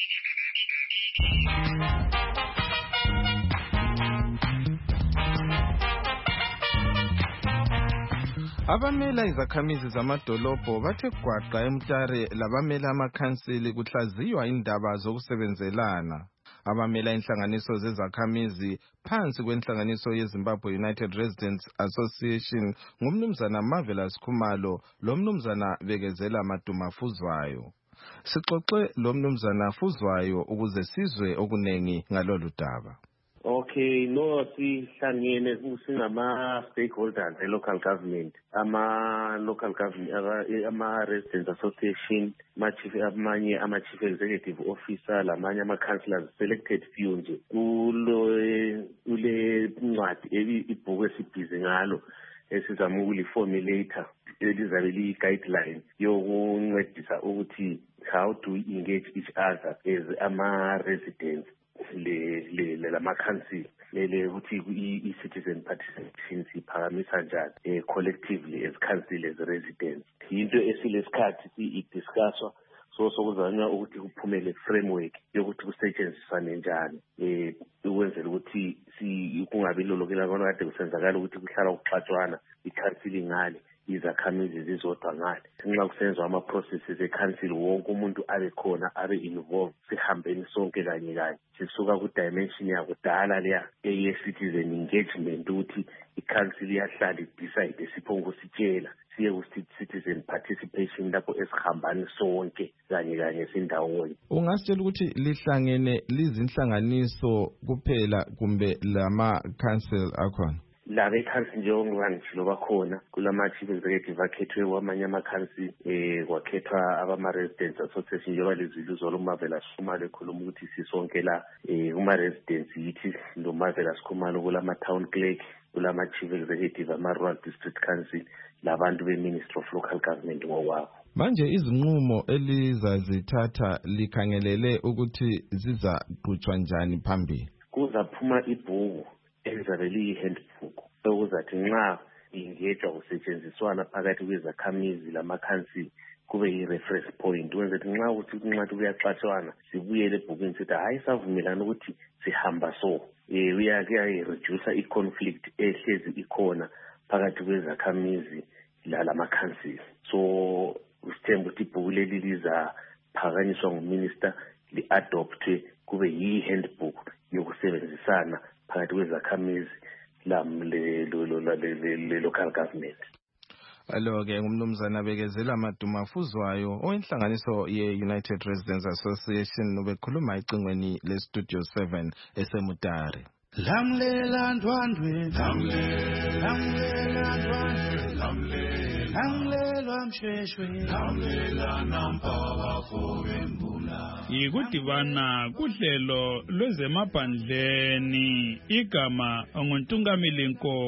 Speaker 13: Abamela izakhamizi zamadolobho bathe gwaqa eMtare labamela amakhansili kuhlaziywa indaba zokusebenzelana. Abamela inhlanganiso zezakhamizi phansi kwenhlanganiso yeZimbabwe United Residents Association ngumnumzana Marvelous Khumalo lomnumzana Bekezela Maduma Fuzwayo. Sixoxe lomnumzana Fuzwayo ukuze sizwe okunengi ngalolu daba.
Speaker 14: Okay, no, sihlangene singama-stakeholders e-local government, ama-local government, ama-residents association, amanye ama-chief executive officer, lamanye ama-councillors, selected few nje. Kule ncwadi ibhuku esibhizi ngalo esizama ukuliformulator elizabe liyi-guideline yokuncedisa ukuthi how to engage each other as ama-residents lama-council ukuthi i-citizen participation siphakamisa njani collectively as council, as residents. Into esilesikhathi i-discusswa sokuzanywa ukuthi kuphumele framework yokuthi kusetshenziswane njani ukwenzela ukuthi kungabi lolokela abantu kade kusenzakala ukuthi kuhlala kuxatshwana i-council ngale izakhamizi zizodwa ngale. Nxa kusenzwa ama-processes e-council wonke umuntu abe khona abe involved, sihambeni sonke kanye kanye sisuka ku-dimension yakudala leya eye-citizen engagement ukuthi i-council iyahlala i-decide siphongusitshela siye ku-citizen participation lapho esihambani sonke kanye kanye sindawonye. Ungasitshela ukuthi lihlangene lizinhlanganiso kuphela kumbe lama-council akhona? Labe council njengoba ngitshilo bakhona kulama-chief executive akhethwe kwamanye ama-council kwakhethwa abama-residents association njengoba leziluzwa loMarvelous Khumalo ekhuluma ukuthi sisonke la kuma-residents yithi lo Marvelous Khumalo kulama-town clerk, kulama-chief executive ama-rural district council labantu be-Ministry of Local Government ngokwabo.
Speaker 11: Manje izinqumo elizazithatha likhangelele ukuthi zizaqhutshwa njani phambili?
Speaker 14: Kuzaphuma ibhuku elizabe liyi-handbook okuzathi nxa ingejwa kusetshenziswana phakathi kwezakhamizi lamakhansili kube yi-reference point ukwenzela nxa kuyaxatshwana sibuyele ebhukini sithi hayi savumelana ukuthi sihamba so kuyayireduce i-conflict ehlezi ikhona phakathi kwezakhamizi lamakhansili. So usithemba ukuthi ibhuku leli lizaphakanyiswa nguminister li-adoptwe kube yi-handbook yokusebenzisana phakathi kwezakhamizi le-local government.
Speaker 11: Alo-ke ngumnumzana Bekezela Madumafuzwayo owenhlanganiso ye-United Residents Association ubekhuluma ecingweni le-Studio 7 eseMutare.
Speaker 15: Lamlela ndwandwe lamlela msheshwe lamlela nampaka fowembula.
Speaker 16: Yikudibana kuhlelo lwezemaphandleni igama nguNtungamili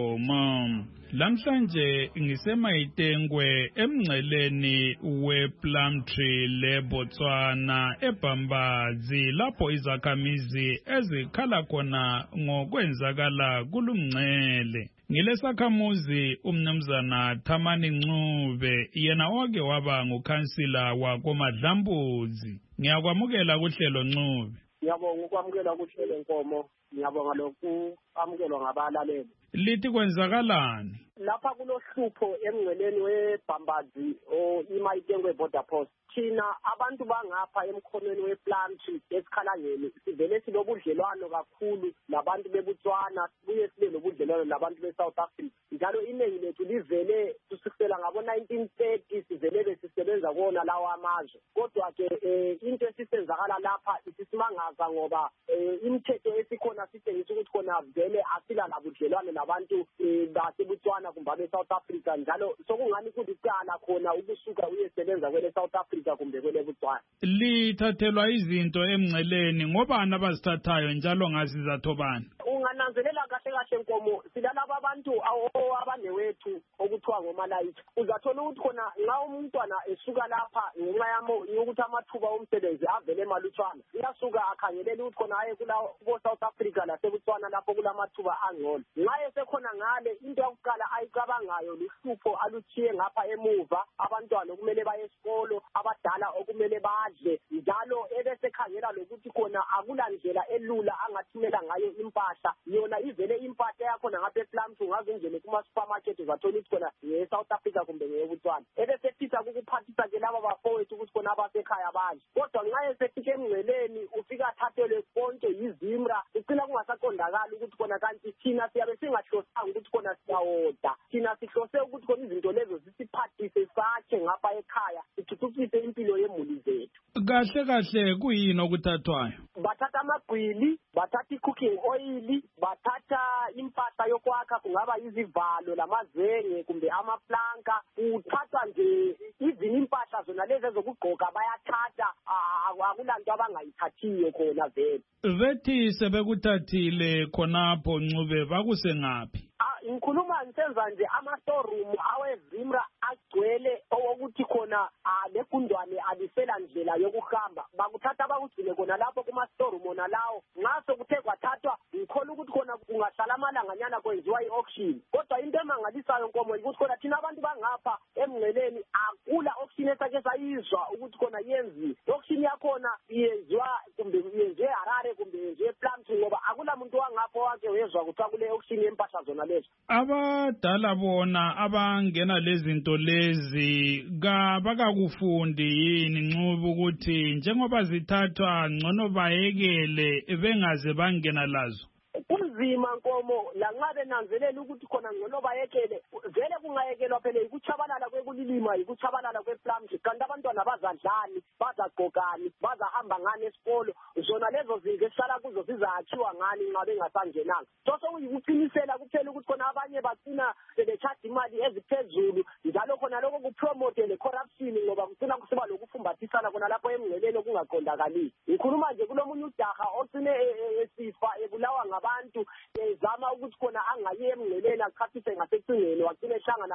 Speaker 16: Nkomo. Lamhlanje ngisemayitengwe emngceleni wePlumtree leBotswana eBhambazi lapho izakhamizi ezikhala khona ngokwenzakala kulumngcele. Ngilesakhamuzi umnumzana Thamani Ncube yena wake waba ngukhansila wakoMadlambuzi. Ngiyakwamukela kuhlelo Ncube.
Speaker 17: Ngiyabonga ukwamukela kuhlelo Nkomo. Ngiyabonga lokhu amukelwa ngabalaleli.
Speaker 16: Lithi kwenzakalani?
Speaker 17: Lapha kulohlupho emngceleni weBhambazi imayitengwe border post. Thina abantu bangapha emkhonweni wePlumtree esikhalangeni sivele silobudlelwano kakhulu labantu beBotswana buye sibe nobudlelwano labantu beSouth Africa. Njalo iningi lethu livele kusukela ngabo-1930 sivele besisebenza kuwona lawo amazwe. Kodwa ke into esisenzakala lapha isisimangaza ngoba imithetho esikhona sitshengisa ukuthi khona vele asila labudlelwano labantu baseBotswana kumbe abe-South Africa. Njalo sokungani kulicala khona ukusuka uyesebenza kwele South Africa kumbe kwele Botswana.
Speaker 16: Lithathelwa izinto emngceleni ngobani abazithathayo njalo ngazizatho bani?
Speaker 17: Ungananzelela kahle kahle Nkomo silalaba abantu abanewethu okuthiwa ngomalayitha. Uzathola ukuthi khona nxa umntwana esuka lapha ngenxa yokuthi amathuba omsebenzi avele emalutshwana uyasuka akhangelela ukuthi khona aye South Africa laseBotswana lapho kulamathuba angcono. Nxa esekhona ngale into yokuqala ayicabangayo luhlupho aluchiye ngapha emuva. Abantwana kumele baye esikolo, abadala okumele badle, njalo ebesekhangela lokuthi khona akulandlela elula angathumela ngayo impahla. Yona ivele impahla yakhona ngapha ePlumtree ungaze ungene kuma-supermarket uzathola ukuthi khona nge-South Africa kumbe ngeyeBotswana. Ebesefisa ukuphathisa ke laba bafowethu ukuthi khona abasekhaya badle. Kodwa nxa esefika emngceleni ufika athathelwe konke yizimra ucina kungasaqondakali ukuthi khona kanti thina siyabe singahlosanga ukuthi khona siyawoda. Thina sihlose ukuthi khona izinto lezo zisiphathise sakhe ngapha ekhaya sithuthukise impilo yemuli zethu.
Speaker 16: Kahle kahle kuyini okuthathwayo?
Speaker 17: Bathatha amagwili, bathatha i-cooking oil, bathatha impahla yokwakha kungaba izivalo lamazenge kumbe amaplanka. Uthatha nje izini impahla zona lezi ezokugqoka bayathatha, akulanto abangayithathiyo khona vele.
Speaker 16: Vethi sebekuthathile khonapho Ncube bakusengaphi?
Speaker 17: Ngikhuluma ngisenza nje ama-storeroom awezimra agcwele owokuthi khona legundwane alisela ndlela yokuhamba. Bakuthatha bakugcine khona lapho kuma-storeroom wona lawo. Nxa sokuthe kwathathwa ngikhola ukuthi khona kungahlala amalanganyana kwenziwa i-auction. Kodwa into emangalisayo Nkomo ukuthi khona thina abantu bangapha emngceleni akula auction esake sayizwa ukuthi khona yenziwe. I-auction yakhona yenziwa kumbe yenziwe eHarare kumbe yenziwe ePlumtree ngoba akula muntu wangapha wake wezwa kuthiwa kule auction yempahla zona lezo.
Speaker 16: Abadala bona abangena lezinto lezi bakakufundi yini Ncube ukuthi njengoba zithathwa ngcono bayekele bengaze bangena lazo?
Speaker 17: Kunzima Nkomo lanxa benanzelela ukuthi khona ngcono bayekele vele kungayekelwa phela ikuchabalala kwekulilima ikuchabalala kwePlumtree kanti abantwana bazadlani bazagqokani bazahamba ngani esikolo zona lezo zinto esihlala kuzo zizakhiwa ngani nxa bengasangenanga. Sokuyikuqinisela kuphela ukuthi khona abanye bagcina sebethatha imali eziphezulu njalo khona lokho kupromote le-corruption ngoba kucina kusiba lokufumbathisana khona lapho emngceleni okungaqondakali. Ngikhuluma nje kulomunye ujaha ocine esifa ebulawa ngabantu ezama ukuthi khona angayi emngceleni achathise ngasecingweni wagcina ehlangana lezi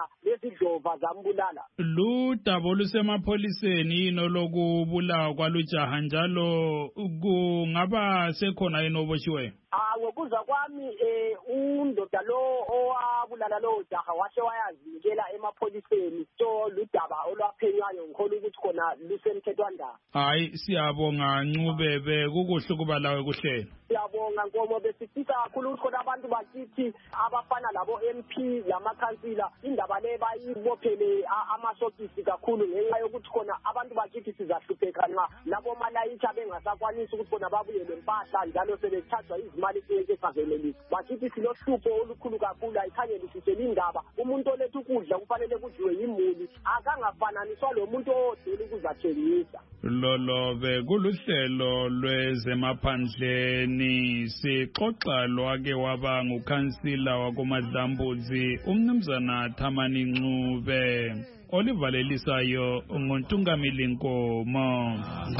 Speaker 17: isidlova zambulala.
Speaker 16: Ludaba lusemapholiseni yini lokubulawa kwalujaha njalo kungaba sekhona yini oboshiweyo?
Speaker 17: Ngokuza kwami undoda lo owabulala lo jaha washe wayazinikela emapholiseni, so ludaba olwaphenywayo ngikholwa ukuthi khona lusemthethwandaba.
Speaker 16: Hayi, siyabonga Ncubebe, kukuhle ukuba lawe kuhlelo.
Speaker 17: Siyabonga Nkomo, besifisa kakhulu ukuthi khona abantu bakithi abafana labo MP lamakhansila indaba le bayibophele amasokisi kakhulu ngenxa yokuthi khona abantu bakithi sizahlupheka nxa labo malayitha bengasakwanisi ukuthi khona babuyele empahla njalo sebethathwa izimali esavelelisa. Bakithi silohlupho olukhulu kakhulu, ayikhangelisisele indaba. Umuntu oletha ukudla kufanele kudliwe yimuli, akangafananiswa lo muntu odela ukuzathengisa.
Speaker 16: Lolobe kuluhlelo lwezemaphandleni sixoxa lwake waba ngukhansila wakoMadlambuzi umnumzana Thamani Ncube olivalelisayo ngontungamili Nkomo.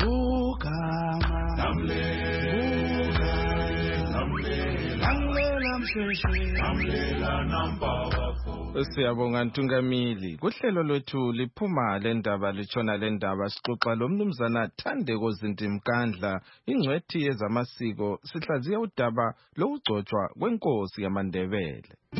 Speaker 11: Siyabonga Ntungamili. Kuhlelo lwethu liphuma lendaba litshona lendaba sixoxa lomnumzana Thandeko Zintimkandla ingcwethi yezamasiko sihlaziya udaba lokugcotshwa kwenkosi yamaNdebele.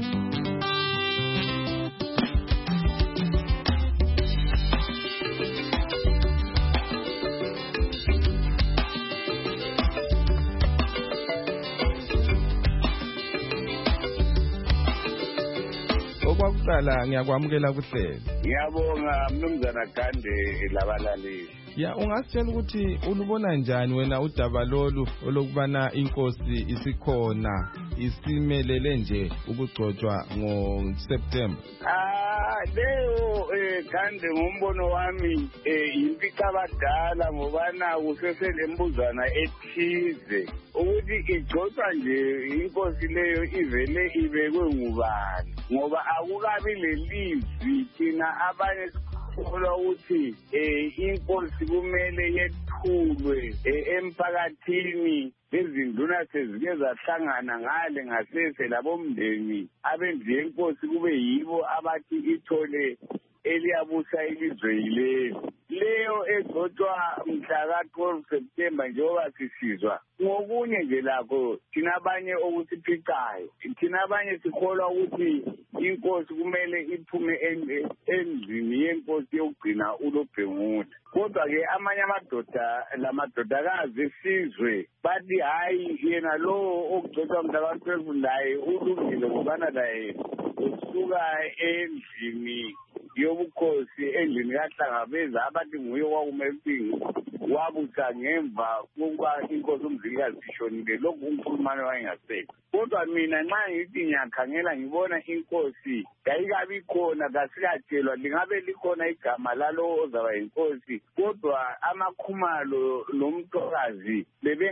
Speaker 11: Okwakuqala ngiyakwamukela kuhlelo.
Speaker 4: Ngiyabonga mnumzana Gande labalaleli.
Speaker 11: Ya, ungasitshela ukuthi ulubona njani wena udaba lolu olokubana inkosi isikhona isimelele nje ukugcotshwa ngoSeptember?
Speaker 4: Leyo Gande ngombono wami impika abadala ngobana kuseselembuzana ethize ukuthi igcotshwa nje inkosi leyo ivele ibekwe ngubani, ngoba akukabi lelizwi thina abanye sikholwa ukuthi inkosi kumele yethulwe emphakathini. Izinduna sezike zahlangana ngale ngasese labomndeni abendlu yenkosi kube yibo abathi ithole eliyabusa ilizwe yileli. Leyo egcotshwa mhla ka-12 September njengoba sisizwa ngokunye nje lakho thina abanye okusiphicayo. Thina abanye sikholwa ukuthi inkosi kumele iphume endlini yenkosi yokugcina uLobhengula. Kodwa-ke amanye amadoda lamadodakazi esizwe bathi hayi yena lo okugcotshwa mhla ka-12 naye ulungile ngobana naye usuka endlini yobukhosi endlini kaHlangabeza abathi nguye wakumempingi wabusa ngemva kokuba inkosi uMzilikazi ishonile. Lokhu uNkhulumane wayengasekho. Kodwa mina nxa ngithi ngiyakhangela ngibona inkosi yayikabi khona, kasikatshelwa lingabe likhona igama lalo ozaba yinkosi, kodwa amakhumalo nomtokazi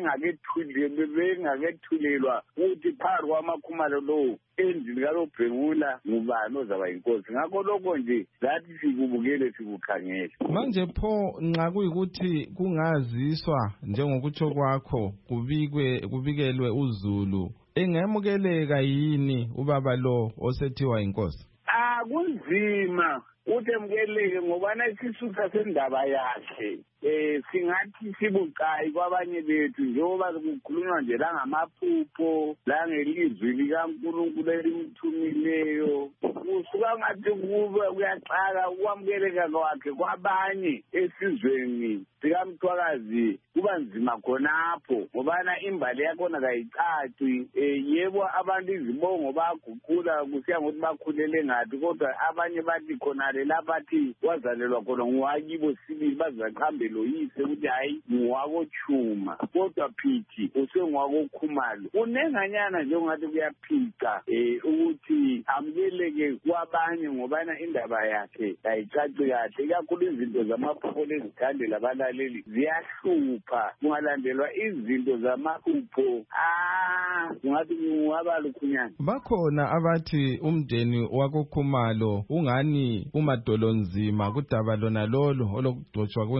Speaker 4: bebengakethulelwa ukuthi phakathi kwamakhumalo lowo endlini kaLobhengula ngubani ozaba yinkosi. Ngakho lokho nje lathi sikubukele sikukhangele.
Speaker 11: Manje pho nxa kuyikuthi kungaziswa njengokutsho kwakho kubikelwe uZulu, engemukeleka yini ubaba lo osethiwa inkosi?
Speaker 4: Kunzima utemukeleke ngobana isisusa sendaba yakhe singathi sibucayi kwabanye bethu njengoba kukhulunywa nje langamaphupho langelizwi likaNkulunkulu elimthumileyo. Kusuka ngathi kuyaxaka ukwamukeleka kwakhe kwabanye esizweni sikaMthwakazi kuba nzima khonapho ngobana imbali yakhona kayicaci. Yebo abantu izibongo baguqula kusiya ngokuthi bakhulele ngaphi, kodwa abanye bathi khonale laphathi wazalelwa khona ngowakibo sibili bazaqhambela loyise ukuthi hayi ngowakoChuma, kodwa phithi usengowakoKhumalo. Unenganyana nje ongathi kuyaphica ukuthi amukeleke kwabanye ngobana indaba yakhe ayicaci kahle. Ikakhulu izinto zamaphupho lezithande labalaleli ziyahlupha. Kungalandelwa izinto zamaphupho kungathi kungaba lukhunyana.
Speaker 11: Bakhona abathi umndeni wakoKhumalo ungani umadolonzima kudaba lona lolo olokugcotshwa kwenkosi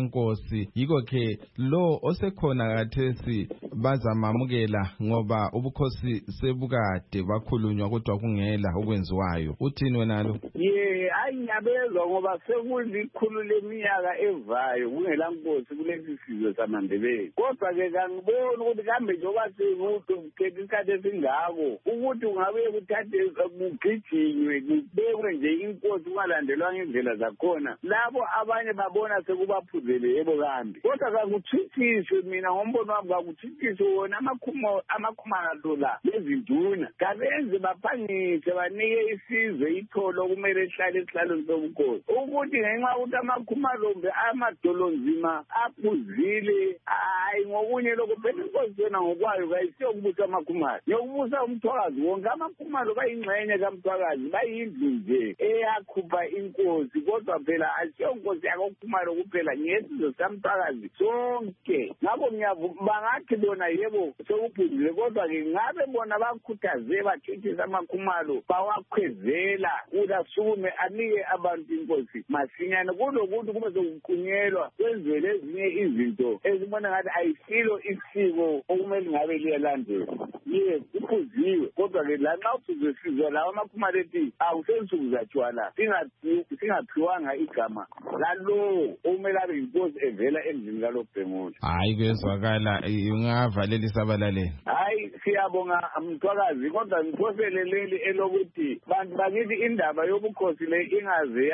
Speaker 11: inkosi. Yiko-ke lo osekhona khathesi bazamamukela ngoba ubukhosi sebukade bakhulunywa kodwa kungela okwenziwayo. Uthini wena lo?
Speaker 18: Hayi ngiyabezwa ngoba sekulikhulu leminyaka evayo kungela nkosi kulesi sizwe samaNdebele. Kodwa-ke kangiboni ukuthi kambe njengoba sekukhetha isikhathi esingako ukuthi ungabe kuthathe kugijinywe kubekwe nje inkosi kungalandelwanga indlela zakhona, labo abanye babona sekubaphuzele yebo kambi. Kodwa kakutshitshishwe, mina ngombono wami kakutshitshishwe wona amakhumalo la lezinduna kabenze baphangise banike isizwe itholo okumele lihlale esihlalweni sobukhosi, ukuthi ngenxa yokuthi amakhumalombe amadolonzima aphuzile. Hayi ngokunye lokho phela inkosi yona ngokwayo kayisiyokubusa amakhumalo, yokubusa umthwakazi wonke. Amakhumalo bayingxenye kamthwakazi, bayindlu nje eyakhupha inkosi, kodwa phela asiyo nkosi yakokhumalo kuphela, ngesizwe samthwakazi sonke. Ngakho bangathi bona yebo sekuphuzile, kodwa-ke ngabe bona bakhuthaze bathethisa amakhumalo bawakhwezela ukuthi asukume anike abantu inkosi masinyane, kulokuthi kube sokuqunyelwa kwenziwe ezinye izinto ezibona ngathi ayisilo isiko okumele ngabe liyalandelwa. Kuphuziwe, kodwa-ke lanxa uphuziwe sizwa lawo amakhumalo ethi awusensuku zatshwala singaphiwanga igama lalowo okumele abe yinkosi evela endlini kalobhengula.
Speaker 11: Hayi kwezwakala, ungavalelisa abalaleli.
Speaker 18: Hayi siyabonga Mthwakazi, kodwa ngiphosele leli elokuthi bantu bakithi indaba yobukhosi le ingaze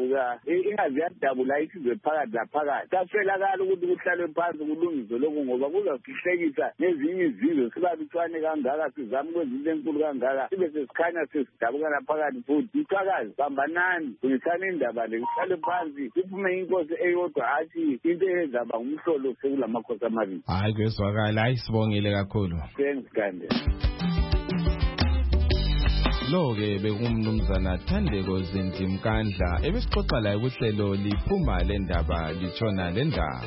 Speaker 18: yadabula isizwe phakathi laphakathi. Kaswelakala ukuthi kuhlalwe phansi kulungiswe lokhu ngoba kuzasihlekisa nezinye izizwe sibalutshwane kangaka, sizame ukwenza enkulu kangaka sibe sesikhanya sesidabukana phakathi futhi. Mthwakazi, bambanani, lungisani indaba le, kuhlalwe phansi kuphume inkosi eyodwa, hathi into ezaba ngumhlolo sekulamakhosi amabili.
Speaker 11: Hayi kwezwakala, hayi sibongile kakhulu.
Speaker 18: Thanks Gandhi.
Speaker 11: Lo-ke bekumnumzana Thandeko Zindimkandla ebesixoxa laye kuhlelo liphuma le ndaba litshona le ndaba.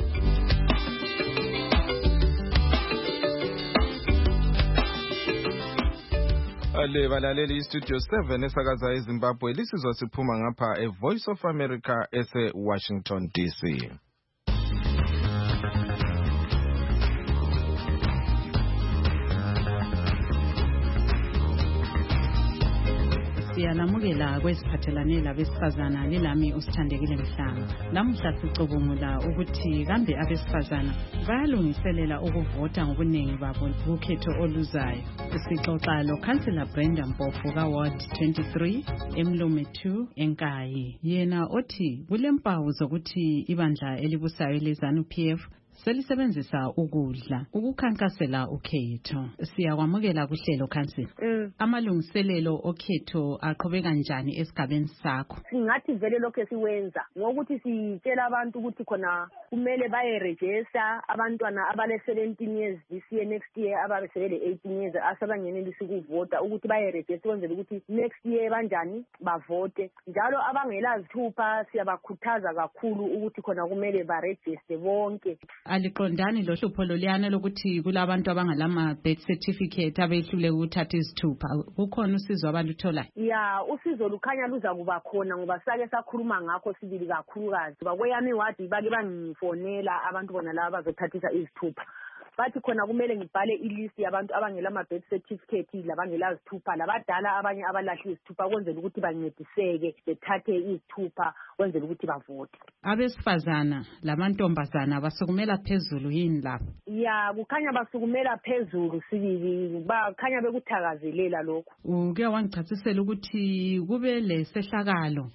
Speaker 11: Ale balaleli istudio 7 esakaza eZimbabwe, lisizwa siphuma ngapha eVoice of America ese-Washington DC.
Speaker 12: Siyalamukela kweziphathelane labesifazana lilami usithandekile Mhlanga. Namuhla sicubungula ukuthi kambe abesifazana bayalungiselela ukuvota ngobunengi babo kukhetho oluzayo. Sixoxa lo-Councillor Brenda Mpofu ka-Ward 23 eMlume 2 eNkayi. Yena othi kulempawu zokuthi ibandla elibusayo leZANU-PF selisebenzisa ukudla ukukhankasela ukhetho. Siyakwamukela kuhlelo Councillor. Amalungiselelo okhetho aqhubeka njani esigabeni sakho?
Speaker 9: Singathi vele lokho esiwenza ngokuthi sitshela abantu ukuthi khona kumele baye-register abantwana abale 17 years this year, next year abasebele 18 years asabangenelisi ukuvota, ukuthi baye-register kwenzela ukuthi next year banjani bavote. Njalo abangela zithupha siyabakhuthaza kakhulu ukuthi khona kumele baregister bonke.
Speaker 12: Aliqondani lo hlupho loliyana lokuthi kulabantu abangalama birth certificate abehlule ukuthatha izithupha, kukhona usizo abalutholayo?
Speaker 9: Ya, usizo lukhanya luza kuba khona ngoba sake sakhuluma ngakho sibili kakhulukazi. Bakweyami wadi bake bangifonela abantu bona laba bazothathisa izithupha. Bathi khona kumele ngibhale ilist yabantu abangela ama-birth certificate, labangela zithupha, labadala abanye abalahle izithupha kwenzela ukuthi bancediseke bethathe izithupha kwenzela ukuthi bavote.
Speaker 12: Abesifazana lamantombazana basukumela phezulu yini lapho?
Speaker 9: Ya, kukhanya basukumela phezulu sibili, bakhanya bekuthakazelela lokho.
Speaker 12: Uke wangichasisela ukuthi kube lesehlakalo.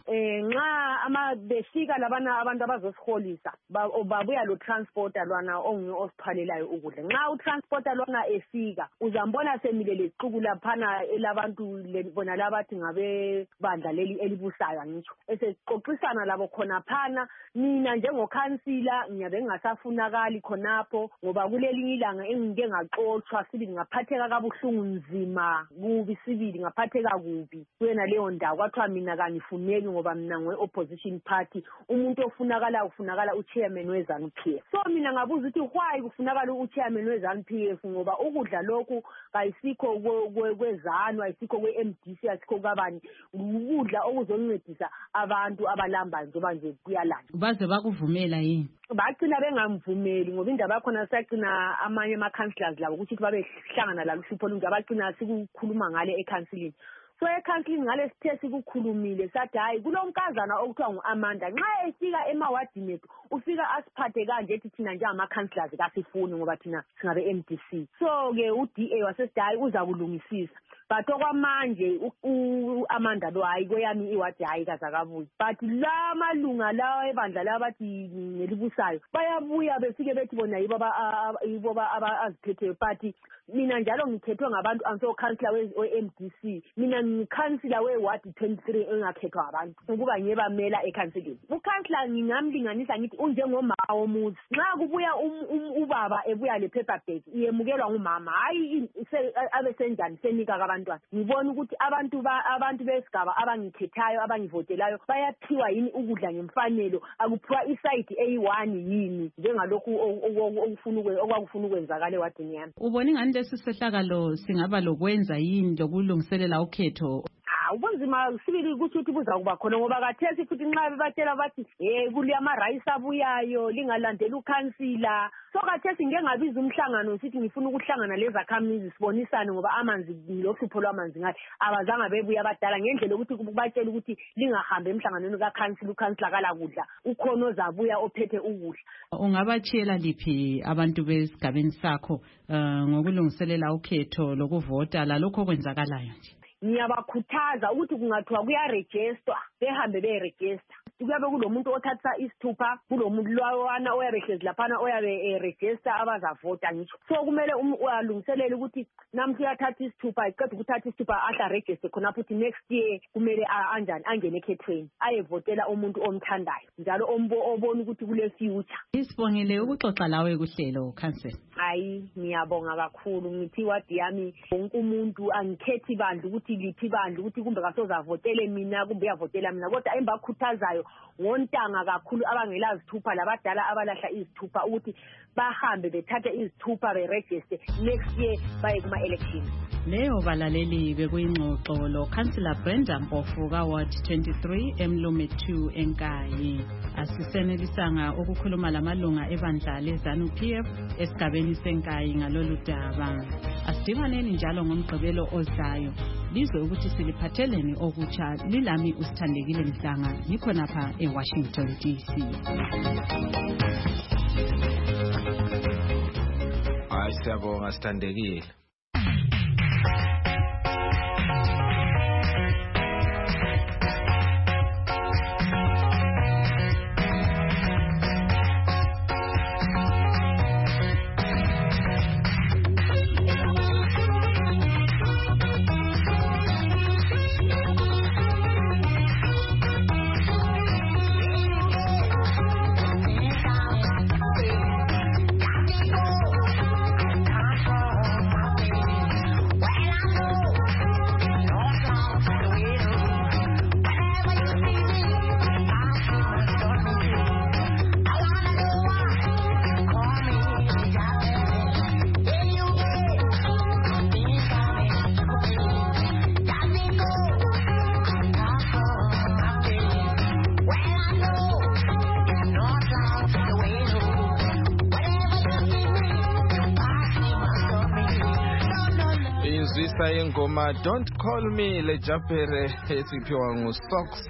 Speaker 9: Nxa befika labana abantu abazosiholisa babuya lo transporter lwana onguye osiphalelayo ukudla. Nxa utransporter lwana efika uzambona semile leqhubu laphana elabantu bona labathi ngabe bandla leli elibusayo ngitsho. Esexoxisana labo khona phana, mina njengokhansila ngiyabe ngingasafunakali khonapho ngoba kuleli ilanga engike ngaxoxwa sibili ngaphatheka kabuhlungu nzima kubi sibili ngaphatheka kubi kwena leyo ndawo. Kwathiwa mina kangifuneki ngoba mina ngwe-opposition party, umuntu ofunakala uchairman weZANU-PF. So mina ngabuza ukuthi why kufunakala chairman we-ZANU-PF ngoba ukudla lokhu kayisikho kwezanu ayisikho kwe-MDC ayisikho kabani ukudla okuzoncedisa abantu abalambayo njengoba nje kuyalanda.
Speaker 12: Baze bakuvumela yini?
Speaker 9: Bagcina bengamvumeli ngoba indaba yakhona sayagcina amanye ama-councillors labo ukuthi babehlangana lalo uhlupho lunje abagcina sikukhuluma ngale ekhansilini. So ekhansilini ngale sithe sikukhulumile sathi hayi kulonkazana okuthiwa ngu-Amanda nxa efika emawadini ethu ufika asiphathe kanje ethi thina njengama-councillors kasifuni ngoba thina singabe-MDC. So-ke u-DA wasesithi hayi uza kulungisisa. But okwamanje u-Amanda lo hayi kweyami iwadi hayi kazakabuyi. But la malunga lawa ebandla laba bathi ngelibusayo bayabuya befike bethi bona yibo aziphetheyo. But mina njalo ngikhethwe ngabantu angiso-councillor we-MDC. Mina ngikhansila we-wadi 23 engakhethwa abantu ukuba ngiyebamela ekhansilini. Ukhansila ngingamlinganisa ngithi unjengomama womuzi. Nxa kubuya ubaba ebuya le-paper bag iyemukelwa ngumama hayi abesenjani senika kabantwana. Ngibona ukuthi abantu besigaba abangikhethayo abangivotelayo bayaphiwa yini ukudla ngemfanelo akuphiwa isayidi eyi-1 yini njengalokhu okwakufuna ukwenzakala ewadini yami.
Speaker 12: Ubona ingani lesi sehlakalo singaba lokwenza yini lokulungiselela ukhetho?
Speaker 9: Ubunzima sibili kusho ukuthi buza kuba khona ngoba kathesi futhi nxa bebatshela bathi kuli amarayisi abuyayo lingalandela ukhansila. So kathesi ngeke ngabiza umhlangano sithi ngifuna ukuhlangana lezakhamizi sibonisane ngoba amanzi lohlupho lwamanzi ngathi abazange bebuya abadala ngendlela ukuthi kubatshela ukuthi lingahambe emhlanganweni kakhansila ukhansila kala kudla ukhona ozabuya ophethe ukudla.
Speaker 12: Ungabatshela liphi abantu besigabeni sakho ngokulungiselela ukhetho lokuvota lalokho okwenzakalayo nje?
Speaker 9: Ngiyabakhuthaza ukuthi kungathiwa kuyarejistwa behambe berejista. Kuyabe kulomuntu othatha isithupha kulomuntu lawana oyabe hlezi laphana oyabe register abazavota ngisho. So kumele alungiselele ukuthi namhla uyathatha isithupha iqeda ukuthatha isithupha ahla register khona futhi next year kumele anjani angene ekhethweni ayevotela umuntu omthandayo njalo obona ukuthi kule future.
Speaker 12: Isibongile ukuxoxa lawe kuhlelo council.
Speaker 9: Hayi ngiyabonga kakhulu ngithi wadi yami wonke umuntu angikhethi bandla ukuthi liphi bandla ukuthi kumbe kasozavotele mina kumbe uyavotela mina kodwa embakhuthazayo ngontanga kakhulu abangela izithupha labadala abalahla izithupha ukuthi bahambe bethathe izithupha beregister next year baye kuma election.
Speaker 12: Leyo balaleli bekuyingxoxo lo Councillor Brenda Mpofu ka Ward 23 eMlume 2 eNkayi. Asisenelisanga ukukhuluma lamalunga ebandla leZANU-PF esigabeni seNkayi ngalolu daba. Asidibaneni njalo ngomgqibelo ozayo lizwe ukuthi siliphatheleni okutsha. Lilami uSithandekile Mhlanga ngikho napha eWashington DC.
Speaker 11: Siyabonga Sithandekile. Ingoma Don't Call Me lejaphere esiphiwa nguSox.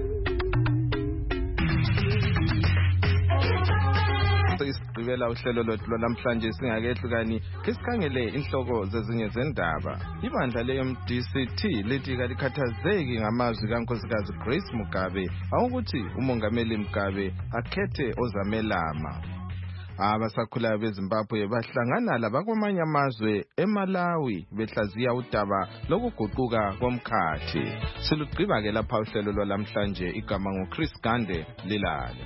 Speaker 11: Isigqibela uhlelo lwethu namhlanje singakehlukani kesikhangele inhloko zezinye zendaba. Ibandla le-MDCT lithi kalikhathazeki ngamazwi kaNkosikazi Grace Mugabe awukuthi uMongameli Mugabe akhethe ozamelama. Abasakhulayo beZimbabwe bahlangana labakwamanye amazwe eMalawi behlaziya udaba lokuguquka komkhathi. Silugqiba ke lapha uhlelo lwalamhlanje igama nguChris Gande lilale.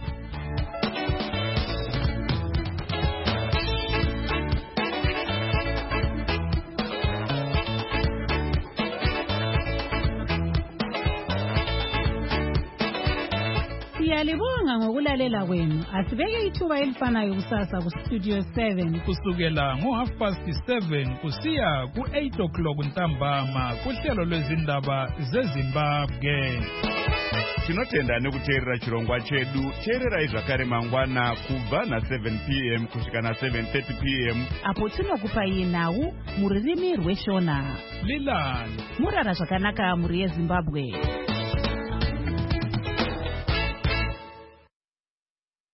Speaker 2: Siyalibonga ngokulalela kwenu. Asibeke ithuba elifanayo kusasa kustudio 7
Speaker 16: kusukela ngo7:30 kusiya ku8 ntambama kuhlelo lwezindaba zeZimbabwe.
Speaker 1: Tinotenda nekuteerera chirongwa chedu. Teererai zvakare mangwana kubva na7 p.m. kusvika na7:30 p.m.
Speaker 19: apo tinokupai nhau mururimi rweshona.
Speaker 16: Lilani
Speaker 19: murara zvakanaka muri yeZimbabwe.